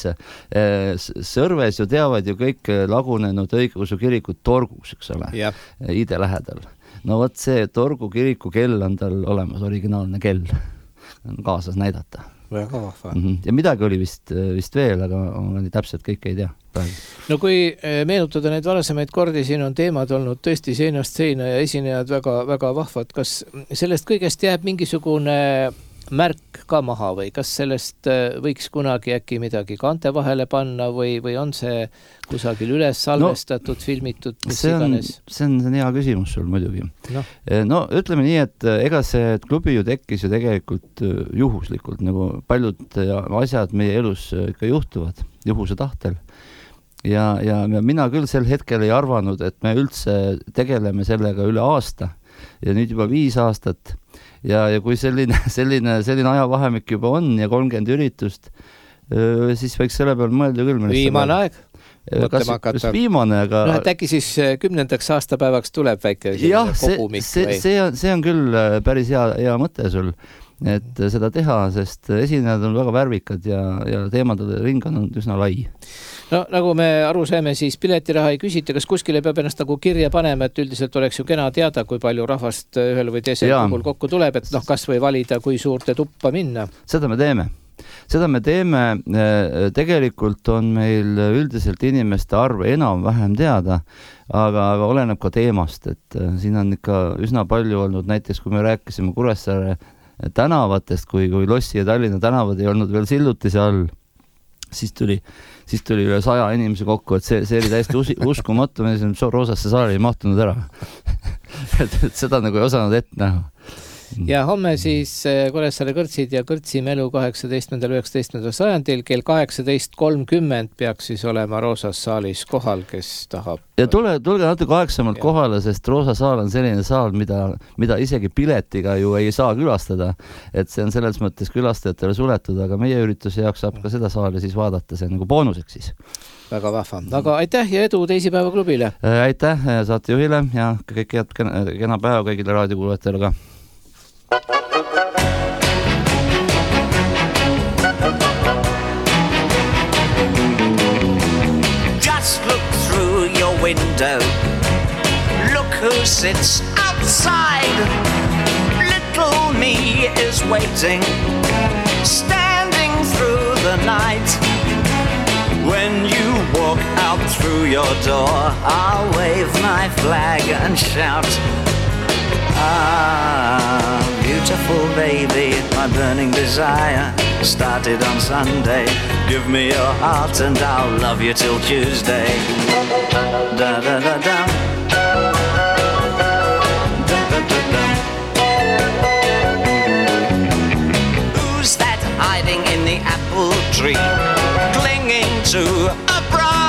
Speaker 4: Sõrves ju teavad ju kõik lagunenud õigeusu kirikut Torgus, eks ole, Ide lähedal. No võt see Torgu kiriku kell on tal olemas, originaalne kell on kaasas näidata.
Speaker 1: Väga vahva.
Speaker 4: Ja midagi oli vist veel, aga täpselt kõik ei tea praegu.
Speaker 1: No kui meenutada neid varasemaid kordi, siin on teemad olnud tõesti seinast seina ja esinejad väga, väga vahvad. Kas sellest kõigest jääb mingisugune märk ka maha või kas sellest võiks kunagi äkki midagi kaante vahele panna või on see kusagil üles salvestatud, filmitud, mis iganes?
Speaker 4: See on hea küsimus sul muidugi. No ütleme nii, et ega see klubi ju tekkis ju tegelikult juhuslikult, nagu paljud asjad meie elus ikka juhtuvad juhuse tahtel. Ja mina küll sel hetkel ei arvanud, et me üldse tegeleme sellega üle aasta ja nüüd juba 5 aastat. Ja kui selline ajavahemik juba on ja 30 üritust, siis võiks selle peal mõelda küll.
Speaker 1: Viimane aeg.
Speaker 4: Kas viimane, aga...
Speaker 1: et äkki siis 10. aastapäevaks tuleb väike kogumik.
Speaker 4: See on küll päris hea mõte sul, et seda teha, sest esinejad on väga värvikad ja teemade ring on üsna lai.
Speaker 1: No nagu me aru saime, siis piletiraha ei küsita, kas kuskile peab ennast nagu kirja panema, et üldiselt oleks ju kena teada, kui palju rahvast ühel või teisel puhul kokku tuleb, et kas või valida, kui suurte tuppa minna. Seda
Speaker 4: me teeme. Tegelikult on meil üldiselt inimeste arv enam-vähem teada, aga oleneb ka teemast, et siin on ikka üsna palju olnud, näiteks kui me rääkisime Kuressaare tänavatest, kui Lossi ja Tallinna tänavad ei olnud veel sillutise all, siis tuli üle 100 inimese kokku, et see oli täiesti uskumatu, me Roosasse saali ei mahtunud ära. et seda nagu ei osanud ette näha.
Speaker 1: Ja homme siis Kuressaare kõrtsid ja kõrtsimelu 18.–19. sajandil kell 18.30 peaks siis olema Roosas saalis kohal, kes tahab.
Speaker 4: Ja tulge natuke aegsamalt kohale, sest Roosa saal on selline saal, mida isegi piletiga ju ei saa külastada, et see on selles mõttes külastajatele suletud, aga meie ürituse jaoks saab ka seda saali siis vaadata, see on nagu boonuseks siis.
Speaker 1: Väga vahva. Aga aitäh ja edu teisipäeva klubile.
Speaker 4: Aitäh saatejuhile ja kõik head kena päeva kõigile raadiokuulajatele ka.
Speaker 5: Just look through your window. Look who sits outside. Little me is waiting, standing through the night. When you walk out through your door, I'll wave my flag and shout, ah, beautiful baby, my burning desire started on Sunday. Give me your heart and I'll love you till Tuesday. Da da da da. Who's that hiding in the apple tree, clinging to a branch?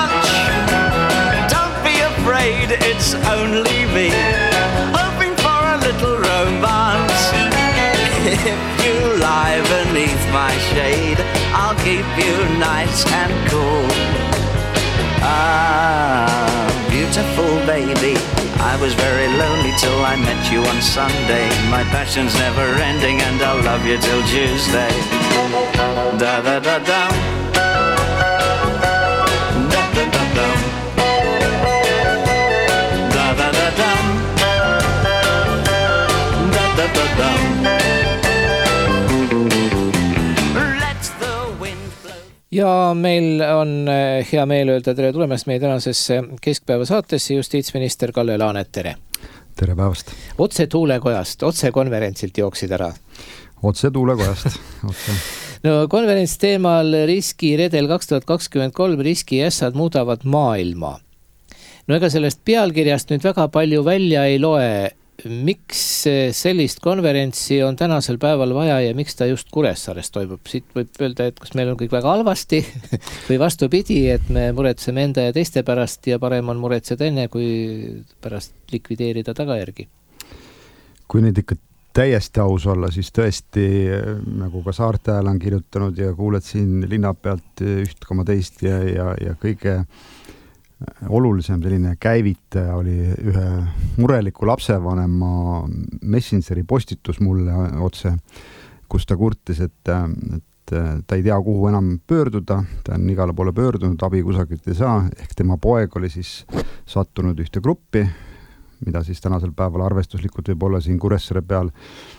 Speaker 5: afraid it's only me, hoping for a little romance. If you lie beneath my shade, I'll keep you nice and cool. Ah, beautiful baby, I was very lonely till I met you on Sunday. My passion's never ending and I'll love you till Tuesday. Da da da da. Da da da da. Da da da da. Da da da da. Let the wind blow.
Speaker 1: Ja meil on hea meel öelda tere tulemast meie tänasesse keskpäeva saatesse justiitsminister Kalle Laanet, tere!
Speaker 6: Tere päevast!
Speaker 1: Otse tuulekojast, otse konverentsilt jooksid ära.
Speaker 6: Otse tuulekojast.
Speaker 1: No konverents teemal riskiredel 2023, riskiässad muudavad maailma. No ega sellest pealkirjast nüüd väga palju välja ei loe. Miks sellist konverentsi on tänasel päeval vaja ja miks ta just Kuressaares toimub? Siit võib öelda, et kas meil on kõik väga halvasti või vastupidi, et me muretseme enda ja teiste pärast ja parem on muretseda enne, kui pärast likvideerida tagajärgi.
Speaker 6: Kui nüüd ikka täiesti aus olla, siis tõesti, nagu ka Saarte ajal on kirjutanud ja kuuled siin linna pealt üht koma teist ja kõige olulisem selline käivitaja oli ühe mureliku lapsevanema Messengeri postitus mulle otse, kus ta kurtis, et ta ei tea, kuhu enam pöörduda, ta on igale poole pöördunud, abi kusagilt ei saa, ehk tema poeg oli siis sattunud ühte gruppi, mida siis tänasel päeval arvestuslikult võib olla siin Kuressaare peal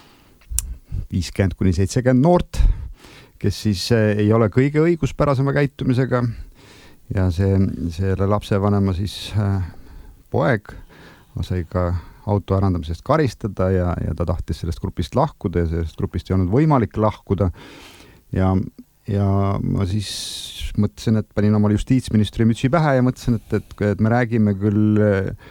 Speaker 6: 50–70 noort, kes siis ei ole kõige õiguspärasema käitumisega. Ja selle lapsevanema siis poeg sai ka auto ärandamisest karistada ja ta tahtis sellest grupist lahkuda ja sellest grupist ei olnud võimalik lahkuda. Ja ma siis mõtlesin, et panin omal justiitsministri mütsi pähe ja mõtlesin, et me räägime küll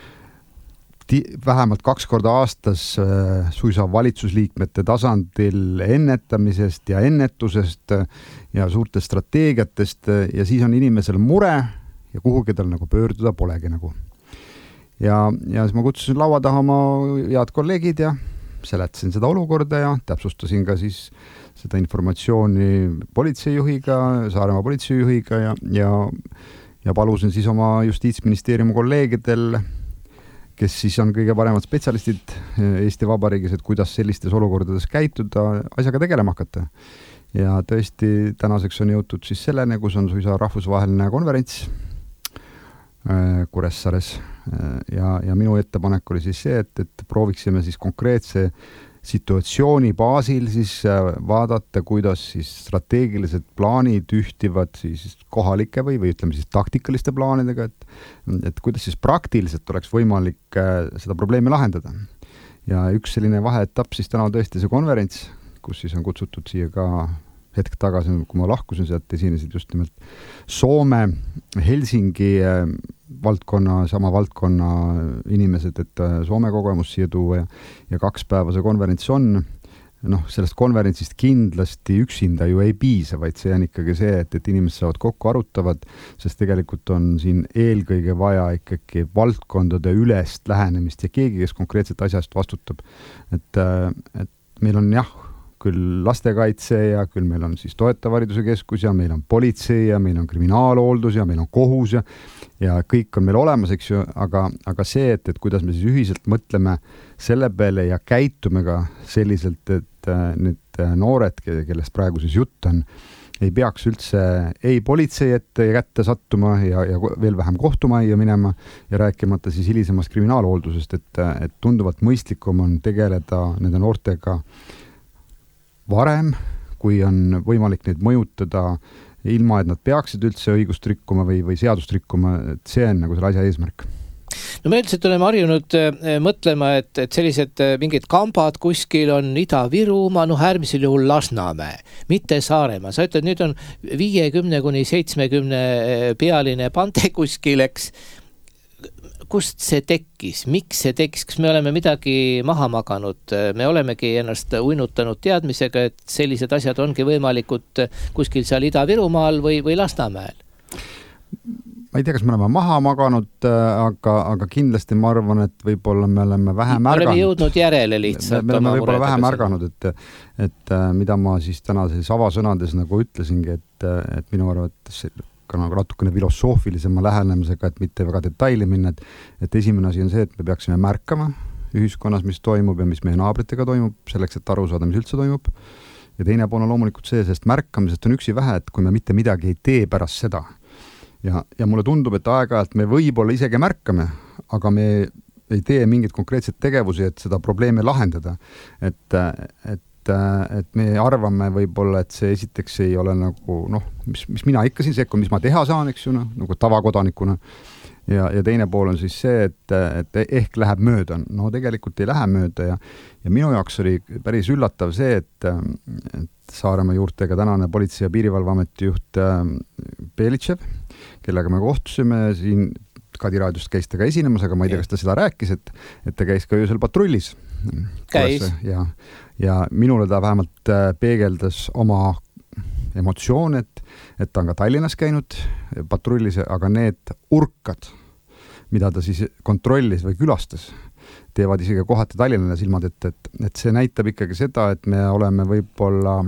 Speaker 6: vähemalt 2 korda aastas suisa valitsusliikmete tasandil ennetamisest ja ennetusest ja suurtest strateegiatest ja siis on inimesel mure ja kuhugi tal nagu pöörduda polegi nagu. Ja siis ma kutsusin laua taha oma head kolleegid ja seletasin seda olukorda ja täpsustasin ka siis seda informatsiooni politseijuhiga, Saaremaa politseijuhiga ja palusin siis oma justiitsministeeriumi kolleegidel, kes siis on kõige paremad spetsialistid Eesti Vabariigis, et kuidas sellistes olukordades käituda, asjaga tegelema hakata. Ja tõesti tänaseks on jõutud siis selleni, kus on suisa rahvusvaheline konverents Kuressaares ja minu ettepanek oli siis see, et prooviksime siis konkreetse situatsiooni baasil siis vaadata, kuidas siis strateegilised plaanid ühtivad siis kohalike või ütleme siis taktikaliste plaanidega, et kuidas siis praktiliselt oleks võimalik seda probleemi lahendada. Ja üks selline vaheetapp siis täna tõesti see konverents, kus siis on kutsutud siia ka hetk tagasi, kui ma lahkusin sealt, esinesid just nimelt Soome, Helsingi sama valdkonna inimesed, et Soome kogemus siia tuua ja 2 päeva see konverents on. Sellest konverentsist kindlasti üksinda ju ei piisa, vaid see on ikkagi see, et inimesed saavad kokku arutavad, sest tegelikult on siin eelkõige vaja ikkagi valdkondade ülest lähenemist ja keegi, kes konkreetselt asjast vastutab. Et meil on küll lastekaitse ja küll meil on siis toetava hariduse keskus ja meil on politsei ja meil on kriminaalhooldus ja meil on kohus ja kõik on meil olemas, eks ju, aga see, et kuidas me siis ühiselt mõtleme selle peale ja käitume ka selliselt, et need noored, kellest praegu siis jutt on, ei peaks üldse ei politsei ette ja kätte sattuma ja veel vähem kohtumajja minema ja rääkimata siis hilisemast kriminaalhooldusest, et tunduvalt mõistlikum on tegeleda nende noortega varem, kui on võimalik neid mõjutada ilma, et nad peaksid üldse õigust rikkuma või seadust rikkuma, et see on nagu selle asja eesmärk.
Speaker 1: No me üldiselt oleme harjunud mõtlema, et sellised mingid kambad kuskil on Ida-Virumaa, äärmisel juhul Lasnamäe, mitte Saaremaa. Sa ütled, nüüd on 50–70 pealine pante kuskil, eks. Kust see tekkis? Miks see tekkis? Kas me oleme midagi maha maganud? Me olemegi ennast uinutanud teadmisega, et sellised asjad ongi võimalikud kuskil seal Ida-Virumaal või Lasnamäel?
Speaker 6: ma ei tea, kas me oleme maha maganud, aga kindlasti ma arvan, et võib-olla me oleme vähe märganud.
Speaker 1: Me oleme jõudnud järele lihtsalt.
Speaker 6: Me oleme võib-olla vähe märganud, et mida ma siis täna siis avasõnades nagu ütlesingi, et minu arvates ka nagu natukene filosoofilisema lähenemisega, et mitte väga detaili minna, et esimene asi on see, et me peaksime märkama ühiskonnas, mis toimub ja mis meie naabritega toimub, selleks, et aru saada, mis üldse toimub. Ja teine pool on loomulikult see, sest märkamisest on üksi vähe, et kui me mitte midagi ei tee pärast seda. Ja mulle tundub, et aeg-ajalt me võib-olla isegi märkame, aga me ei tee mingit konkreetset tegevusi, et seda probleemi lahendada. Et me arvame võib-olla, et see esiteks ei ole nagu, mis mina ikka siin sekku, mis ma teha saan, eks ju, nagu tavakodanikuna. Ja teine pool on siis see, et ehk läheb mööda. No tegelikult ei lähe mööda ja minu jaoks oli päris üllatav see, et Saaremaa juurtega tänane Politsei- ja Piirivalveameti juht Belitšev, kellega me kohtusime siin, Kadi raadiost käis ta ka esinemas, aga ma ei tea, kas ta seda rääkis, et ta käis ka öösel patrullis.
Speaker 1: Käis.
Speaker 6: Ja minule ta vähemalt peegeldas oma emotsioon, et ta on ka Tallinnas käinud patrullis, aga need urkad, mida ta siis kontrollis või külastas, teevad isegi kohati Tallinnale silmad, et see näitab ikkagi seda, et me oleme võib-olla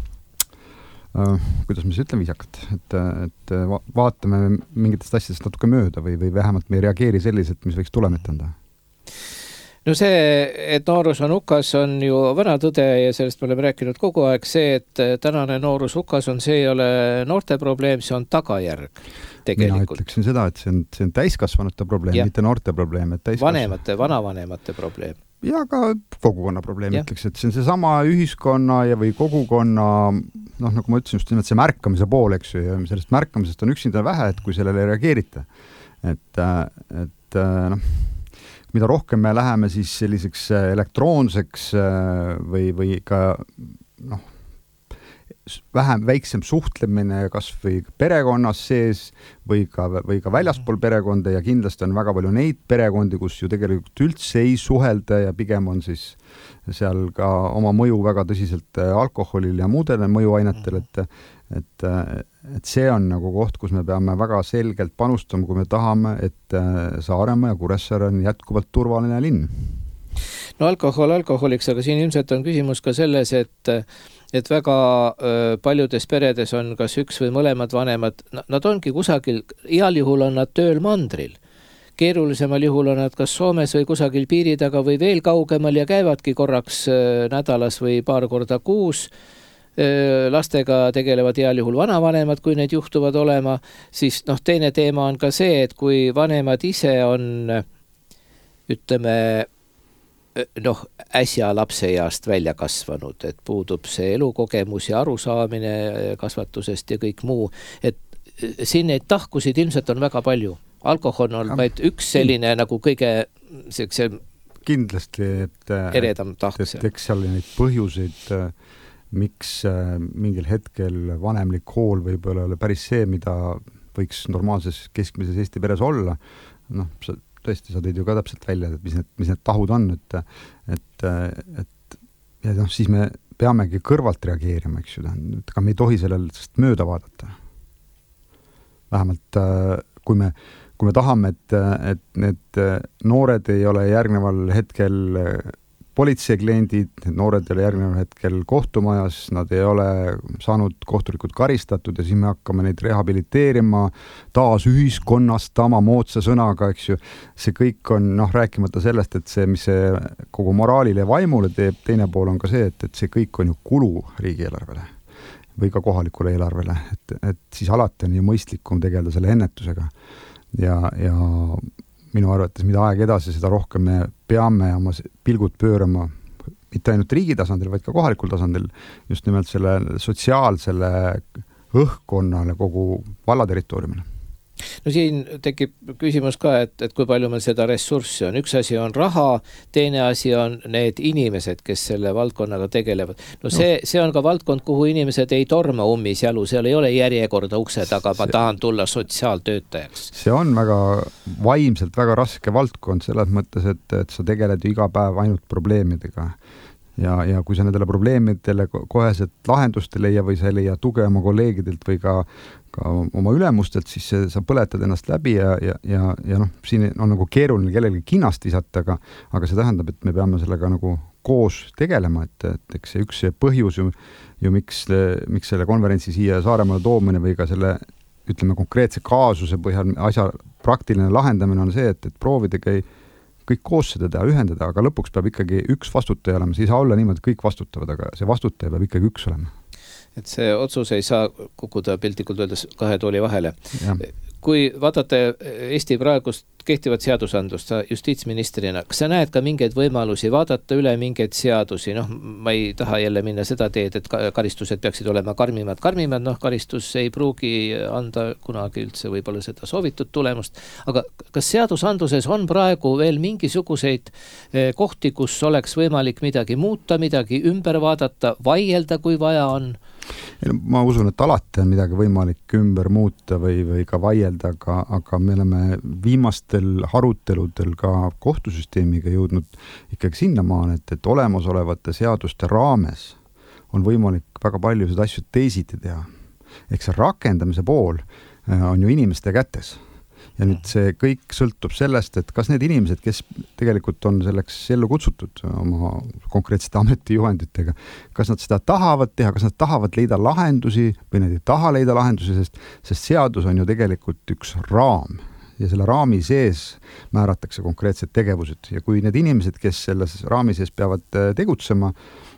Speaker 6: kuidas me siis ütleme viisakalt, et vaatame mingitest asjadest natuke mööda või vähemalt me ei reageeri selliselt, mis võiks tulemet anda.
Speaker 1: No see, et noorus on hukas, on ju vana tõde ja sellest me oleme rääkinud kogu aeg. See, et tänane noorus hukas on, see ei ole noorte probleem, see on tagajärg tegelikult.
Speaker 6: Mina ütleksin seda, et see on täiskasvanute probleem, mitte noorte probleem.
Speaker 1: Vanavanemate probleem.
Speaker 6: Ja ka kogukonna probleem, ütleks, et see on seesama ühiskonna ja või kogukonna, nagu ma ütlesin, just nimelt see märkamise pool, eks ju, ja sellest märkamisest on üksinda vähe, et kui sellele ei reageerita. Et mida rohkem me läheme siis selliseks elektroonseks või ka väiksem suhtlemine kas või perekonnas sees või ka väljaspool perekonda ja kindlasti on väga palju neid perekondi, kus ju tegelikult üldse ei suhelda ja pigem on siis seal ka oma mõju väga tõsiselt alkoholil ja muudele mõjuainetel, et see on nagu koht, kus me peame väga selgelt panustama, kui me tahame, et Saaremaa ja Kuressaare on jätkuvalt turvaline linn.
Speaker 1: No alkoholiks, aga siin ilmselt on küsimus ka selles, et väga paljudes peredes on kas üks või mõlemad vanemad, nad ongi kusagil, heal juhul on nad tööl mandril. Keerulisemal juhul on nad kas Soomes või kusagil piiri taga või veel kaugemal ja käivadki korraks nädalas või paar korda kuus. Lastega tegelevad heal juhul vanavanemad, kui need juhtuvad olema, siis teine teema on ka see, et kui vanemad ise on, ütleme, äsja lapseeast välja kasvanud, et puudub see elukogemus ja arusaamine kasvatusest ja kõik muu, et siin neid tahkusid ilmselt on väga palju. Alkohol on vaid üks selline nagu kõige
Speaker 6: kindlasti,
Speaker 1: eredam tahk.
Speaker 6: Eks seal neid põhjuseid, miks mingil hetkel vanemlik hool võib-olla ole päris see, mida võiks normaalses keskmises Eesti peres olla. Tõesti, sa tõid ju ka täpselt välja, et mis need tahud on, ja siis me peamegi kõrvalt reageerima, eks ju, aga me ei tohi sellelt mööda vaadata. Vähemalt kui me tahame, et need noored ei ole järgneval hetkel politseikliendid, need noored ei ole järgneval hetkel kohtumajas, nad ei ole saanud kohtulikult karistatud ja siis me hakkame neid rehabiliteerima, taas ühiskonnastama moodsa sõnaga, eks ju. See kõik on, rääkimata sellest, et see, mis see kogu moraalile ja vaimule teeb, teine pool on ka see, et see kõik on ju kulu riigieelarvele või ka kohalikule eelarvele, et siis alati on ju mõistlikum tegeleda selle ennetusega ja minu arvates, mida aeg edasi, seda rohkem me peame oma pilgud pöörama mitte ainult riigi tasandil, vaid ka kohalikul tasandil just nimelt selle sotsiaalsele õhkkonnale kogu valla territooriumile.
Speaker 1: No siin tekib küsimus ka, et kui palju meil seda ressurssi on. Üks asi on raha, teine asi on need inimesed, kes selle valdkonnaga tegelevad. No see on ka valdkond, kuhu inimesed ei torma ummisjalu, seal ei ole järjekorda ukse taga, ma tahan tulla sotsiaaltöötajaks.
Speaker 6: See on väga vaimselt väga raske valdkond selles mõttes, et sa tegeled ju iga päev ainult probleemidega. ja kui sa nendele probleemidele koheselt lahendust ei leia või sa ei leia tuge oma kolleegidelt või ka oma ülemustelt, siis sa põletad ennast läbi ja noh, siin on nagu keeruline kellelegi kinnast visata, aga see tähendab, et me peame sellega nagu koos tegelema, et eks see üks põhjus ju miks selle konverentsi siia Saaremaale toomine või ka selle, ütleme, konkreetse kaasuse põhjal asja praktiline lahendamine on see, et proovidagi kõik koos seda teha, ühendada, aga lõpuks peab ikkagi üks vastutaja olema, see ei saa olla niimoodi, kõik vastutavad, aga see vastutaja peab ikkagi üks olema.
Speaker 1: Et see otsus ei saa kukkuda piltlikult öeldes kahe tooli vahele. Kui vaadate Eesti praegust kehtivat seadusandlust justiitsministrina, kas sa näed ka mingeid võimalusi vaadata üle mingeid seadusi? Noh, ma ei taha jälle minna seda teed, et karistused peaksid olema karmimad. Noh, karistus ei pruugi anda kunagi üldse võib-olla seda soovitud tulemust. Aga kas seadusandluses on praegu veel mingisuguseid kohti, kus oleks võimalik midagi muuta, midagi ümber vaadata, vaielda, kui vaja on?
Speaker 6: Ma usun, et alati on midagi võimalik ümber muuta või ka vaielda, aga me oleme viimastel aruteludel ka kohtusüsteemiga jõudnud ikkagi sinnamaani, et olemasolevate seaduste raames on võimalik väga paljusid asju teisiti teha. Ehk see rakendamise pool on ju inimeste kätes. Ja nüüd see kõik sõltub sellest, et kas need inimesed, kes tegelikult on selleks ellu kutsutud oma konkreetsete ametijuhenditega, kas nad seda tahavad teha, kas nad tahavad leida lahendusi või nad ei taha leida lahendusi, sest seadus on ju tegelikult üks raam ja selle raami sees määratakse konkreetsed tegevused ja kui need inimesed, kes selles raami sees peavad tegutsema,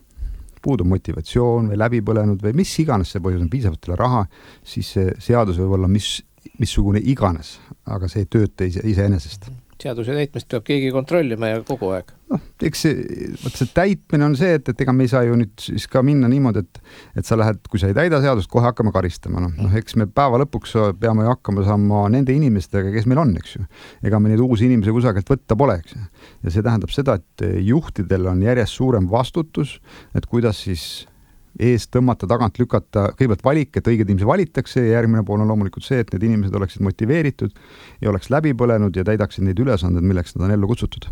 Speaker 6: puudub motivatsioon või läbipõlenud või mis iganes see põhjus on, piisavatele raha, siis see seadus võib olla missugune iganes, aga see ei tööta iseenesest.
Speaker 1: Seaduse täitmist peab keegi kontrollima ja kogu aeg.
Speaker 6: Noh, eks see täitmine on see, et ega me ei saa ju nüüd siis ka minna niimoodi, et sa lähed, kui sa ei täida seadust, kohe hakkame karistama. Noh, eks me päeva lõpuks peame hakkama saama nende inimestega, kes meil on, eks ju. Ega me neid uusi inimesi kusagilt võtta pole, eks ju. Ja see tähendab seda, et juhtidel on järjest suurem vastutus, et kuidas siis ees tõmmata, tagant lükata, kõigepealt valik, et õiged inimesi valitakse ja järgmine pool on loomulikult see, et need inimesed oleksid motiveeritud ja oleks läbi põlenud ja täidaksid neid ülesanded, milleks nad on ellu kutsutud.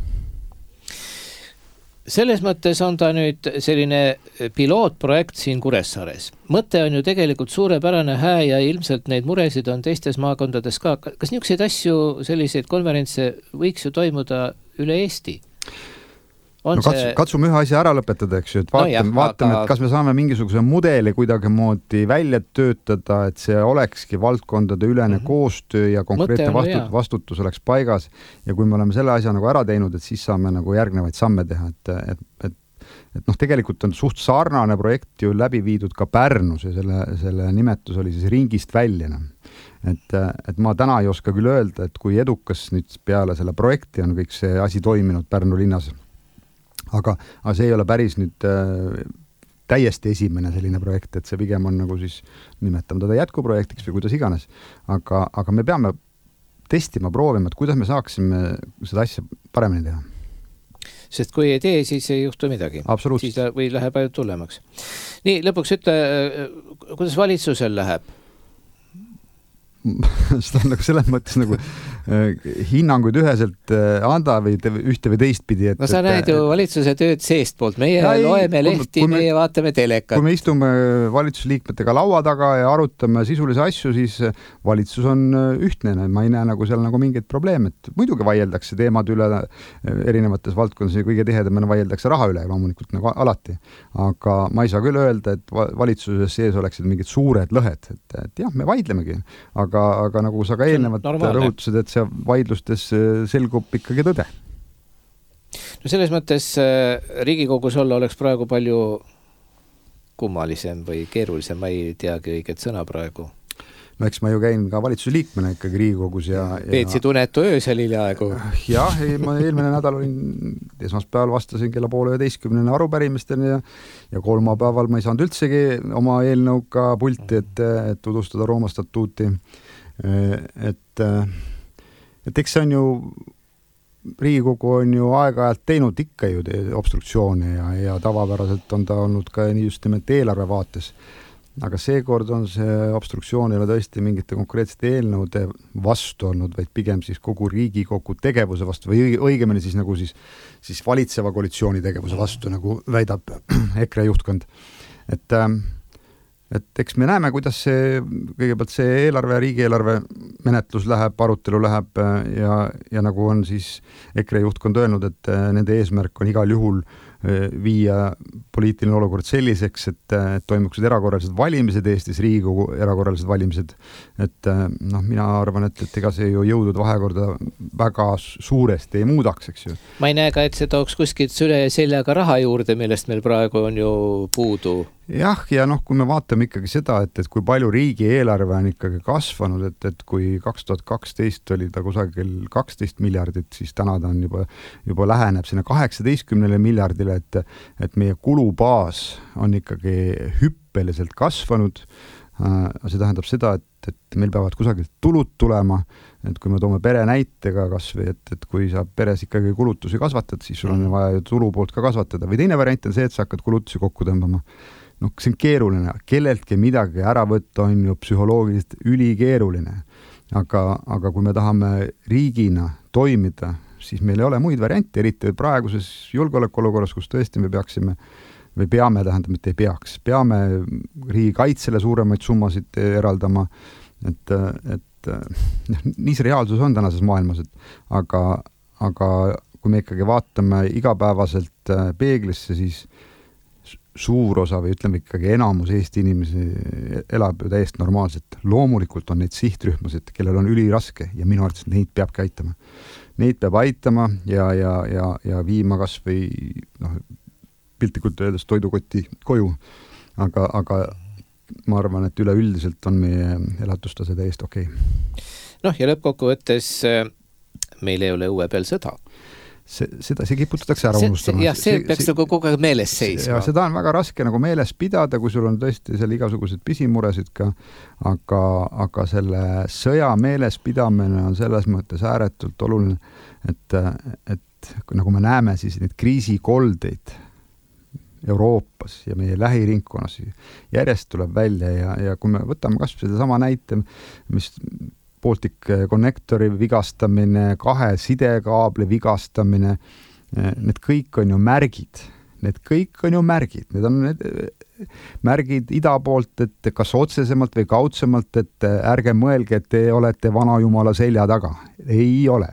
Speaker 1: Selles mõttes on ta nüüd selline pilootprojekt siin Kuressaares. Mõte on ju tegelikult suurepärane hää ja ilmselt neid muresid on teistes maakondades ka. Kas niisuguseid asju, selliseid konverentse võiks ju toimuda üle Eesti?
Speaker 6: No katsume ühe asja ära lõpetada, eks ju, et vaatame, et kas me saame mingisuguse mudeli kuidagimoodi välja töötada, et see olekski valdkondade ülene koostöö ja konkreetne vastutus oleks paigas ja kui me oleme selle asja nagu ära teinud, et siis saame nagu järgnevaid samme teha, et noh, tegelikult on suht sarnane projekt ju läbi viidud ka Pärnus ja selle nimetus oli siis ringist väljana. Et ma täna ei oska küll öelda, et kui edukas nüüd peale selle projekti on kõik see asi toiminud Pärnu linnas. Aga see ei ole päris nüüd täiesti esimene selline projekt, et see pigem on nagu siis nimetame teda jätkuprojektiks või kuidas iganes. Aga me peame testima, proovima, et kuidas me saaksime seda asja paremini teha.
Speaker 1: Sest kui ei tee, siis ei juhtu midagi.
Speaker 6: Absoluutselt.
Speaker 1: Siis või läheb ainult tullemaks. Nii, lõpuks ütle, kuidas valitsusel läheb?
Speaker 6: Seda on nagu selles mõttes nagu hinnanguid üheselt anda või ühte või teist pidi.
Speaker 1: No sa näed ju valitsuse tööd seest poolt. Meie loeme lehti, meie vaatame telekat.
Speaker 6: Kui me istume valitsusliikmetega laua taga ja arutame sisulisi asju, siis valitsus on ühtne. Ma ei näe nagu seal nagu mingeid probleeme. Muidugi vaieldakse teemad üle erinevates valdkondades ja kõige tihedamini vaieldakse raha üle loomulikult nagu alati. Aga ma ei saa küll öelda, et valitsuses sees oleksid mingid suured lõhed. Et jah, me vaidlemegi. Aga nagu sa ka eelnevalt rõhutasid, et see vaidlustes selgub ikkagi tõde.
Speaker 1: No selles mõttes Riigikogus olla oleks praegu palju kummalisem või keerulisem, ma ei teagi õiget sõna praegu.
Speaker 6: No eks ma ju käin ka valitsusliikmena ikkagi Riigikogus ja
Speaker 1: Peetsi tunetu öösel hiljaaegu.
Speaker 6: Jah, ma eelmine nädal olin esmaspäeval vastasin kella 10:30 arupärimisteni ja kolmapäeval ma ei saanud üldsegi oma eelnõuga pulti, et tutvustada Rooma statuuti. Et eks see on ju Riigikogu on ju aeg-ajalt teinud ikka ju obstruktsioone ja tavapäraselt on ta olnud ka nii just nimelt eelarve vaates. aga seekord on see obstruktsioon ei ole tõesti mingite konkreetsete eelnõude vastu olnud, vaid pigem siis kogu Riigikogu tegevuse vastu või õigemini siis nagu siis valitseva koalitsiooni tegevuse vastu, nagu väidab EKRE juhtkond. Et eks me näeme, kuidas kõigepealt see eelarve ja riigieelarve menetlus läheb, arutelu läheb ja nagu on siis EKRE juhtkond öelnud, et nende eesmärk on igal juhul viia poliitiline olukord selliseks, et toimuksid erakorralised valimised Eestis, Riigikogu erakorralised valimised. Et mina arvan, et ega see ju jõudnud vahekorda väga suuresti ei muudaks, eks ju.
Speaker 1: Ma ei näe ka, et see tooks kuskilt süle seljaga raha juurde, millest meil praegu on ju puudu.
Speaker 6: Jah, ja kui me vaatame ikkagi seda, et kui palju riigieelarve on ikkagi kasvanud, et kui 2012 oli ta kusagil 12 miljardit, siis täna ta on juba läheneb sinna 18 miljardile, et meie kulubaas on ikkagi hüppeliselt kasvanud. See tähendab seda, et meil peavad kusagilt tulud tulema, et kui me toome pere näitega kas või, et kui sa peres ikkagi kulutusi kasvatad, siis sul on vaja ju tulu poolt ka kasvatada. Või teine variant on see, et sa hakkad kulutusi kokku tõmbama. See on keeruline, kelleltki midagi ära võtta on ju psühholoogiliselt ülikeeruline. Aga kui me tahame riigina toimida, siis meil ei ole muid variante, eriti praeguses julgeolekuolukorras, kus tõesti me peame, mitte ei peaks, peame riigikaitsele suuremaid summasid eraldama, et nii see reaalsus on tänases maailmas, aga kui me ikkagi vaatame igapäevaselt peeglisse, siis suur osa või ütleme ikkagi enamus Eesti inimesi elab ju täiesti normaalselt. Loomulikult on neid sihtrühmasid, kellel on üliraske ja minu arvates neid peabki aitama. Neid peab aitama ja viima kas või piltlikult öeldes toidukoti koju. Aga ma arvan, et üleüldiselt on meie elatustase täiesti okei.
Speaker 1: Ja lõppkokkuvõttes meil ei ole õue peal sõda.
Speaker 6: See kiputatakse ära unustama.
Speaker 1: Ja see peaks kogu aeg meeles seisma.
Speaker 6: Ja seda on väga raske nagu meeles pidada, kui sul on tõesti seal igasugused pisimuresid ka, aga selle sõja meeles pidamine on selles mõttes ääretult oluline, et nagu me näeme, siis neid kriisikoldeid Euroopas ja meie lähiringkonnas järjest tuleb välja ja kui me võtame kas või seda sama näite, mis Baltic Connectori vigastamine, 2 sidekaabli vigastamine, need kõik on ju märgid. Need on need märgid ida poolt, et kas otsesemalt või kaudsemalt, et ärge mõelge, et te olete vanajumala selja taga. Ei ole.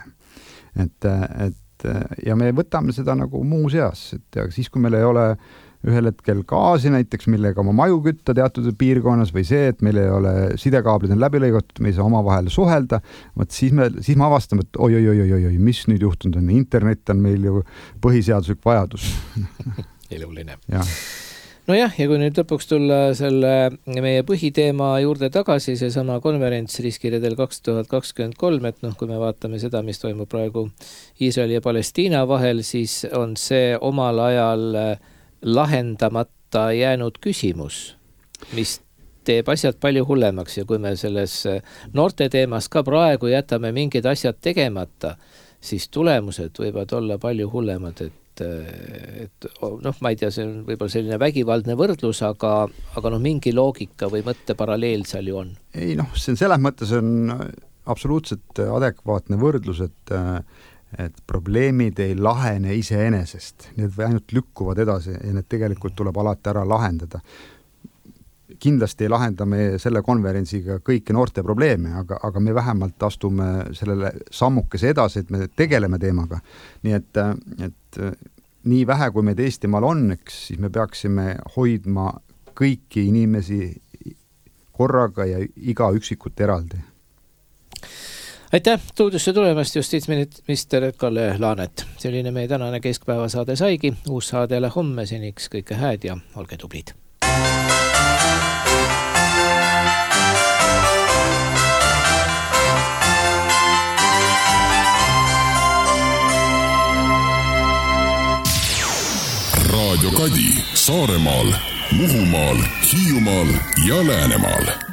Speaker 6: Ja me võtame seda nagu muu seas, et siis kui meil ei ole ühel hetkel gaasi näiteks, millega oma maju kütta teatud piirkonnas või see, et meil ei ole sidekaablid on läbi lõigatud, me ei saa oma vahel suhelda, siis me avastame, et oi, mis nüüd juhtunud on, internet on meil ju põhiseaduslik vajadus.
Speaker 1: Iluline.
Speaker 6: Ja
Speaker 1: kui nüüd lõpuks tulla selle meie põhiteema juurde tagasi, see sama konverents Riskiredel 2023, et kui me vaatame seda, mis toimub praegu Iisraeli ja Palestiina vahel, siis on see omal ajal lahendamata jäänud küsimus, mis teeb asjad palju hullemaks ja kui me selles noorte teemas ka praegu jätame mingid asjad tegemata, siis tulemused võivad olla palju hullemad, et ma ei tea, see on võib-olla selline vägivaldne võrdlus, aga mingi loogika või mõtteparalleel seal ju on.
Speaker 6: Ei, see on selles mõttes on absoluutselt adekvaatne võrdlus, et probleemid ei lahene iseenesest, need ainult lükkuvad edasi ja need tegelikult tuleb alati ära lahendada. Kindlasti ei lahenda me selle konverentsiga kõiki noorte probleeme, aga me vähemalt astume sellele sammukese edasi, et me tegeleme teemaga. Nii et nii vähe, kui meid Eestimaal on, siis me peaksime hoidma kõiki inimesi korraga ja iga üksikut eraldi.
Speaker 1: Aitäh stuudiosse tulemast, justiitsminister Kalle Laanet. Selline meie tänane keskpäevasaade saigi. Uus saade jälle homme, seniks kõike hääd ja olge tublid.
Speaker 7: Raadio Kadi Saaremaal, Muhumaal, Hiiumaal ja Läänemaal.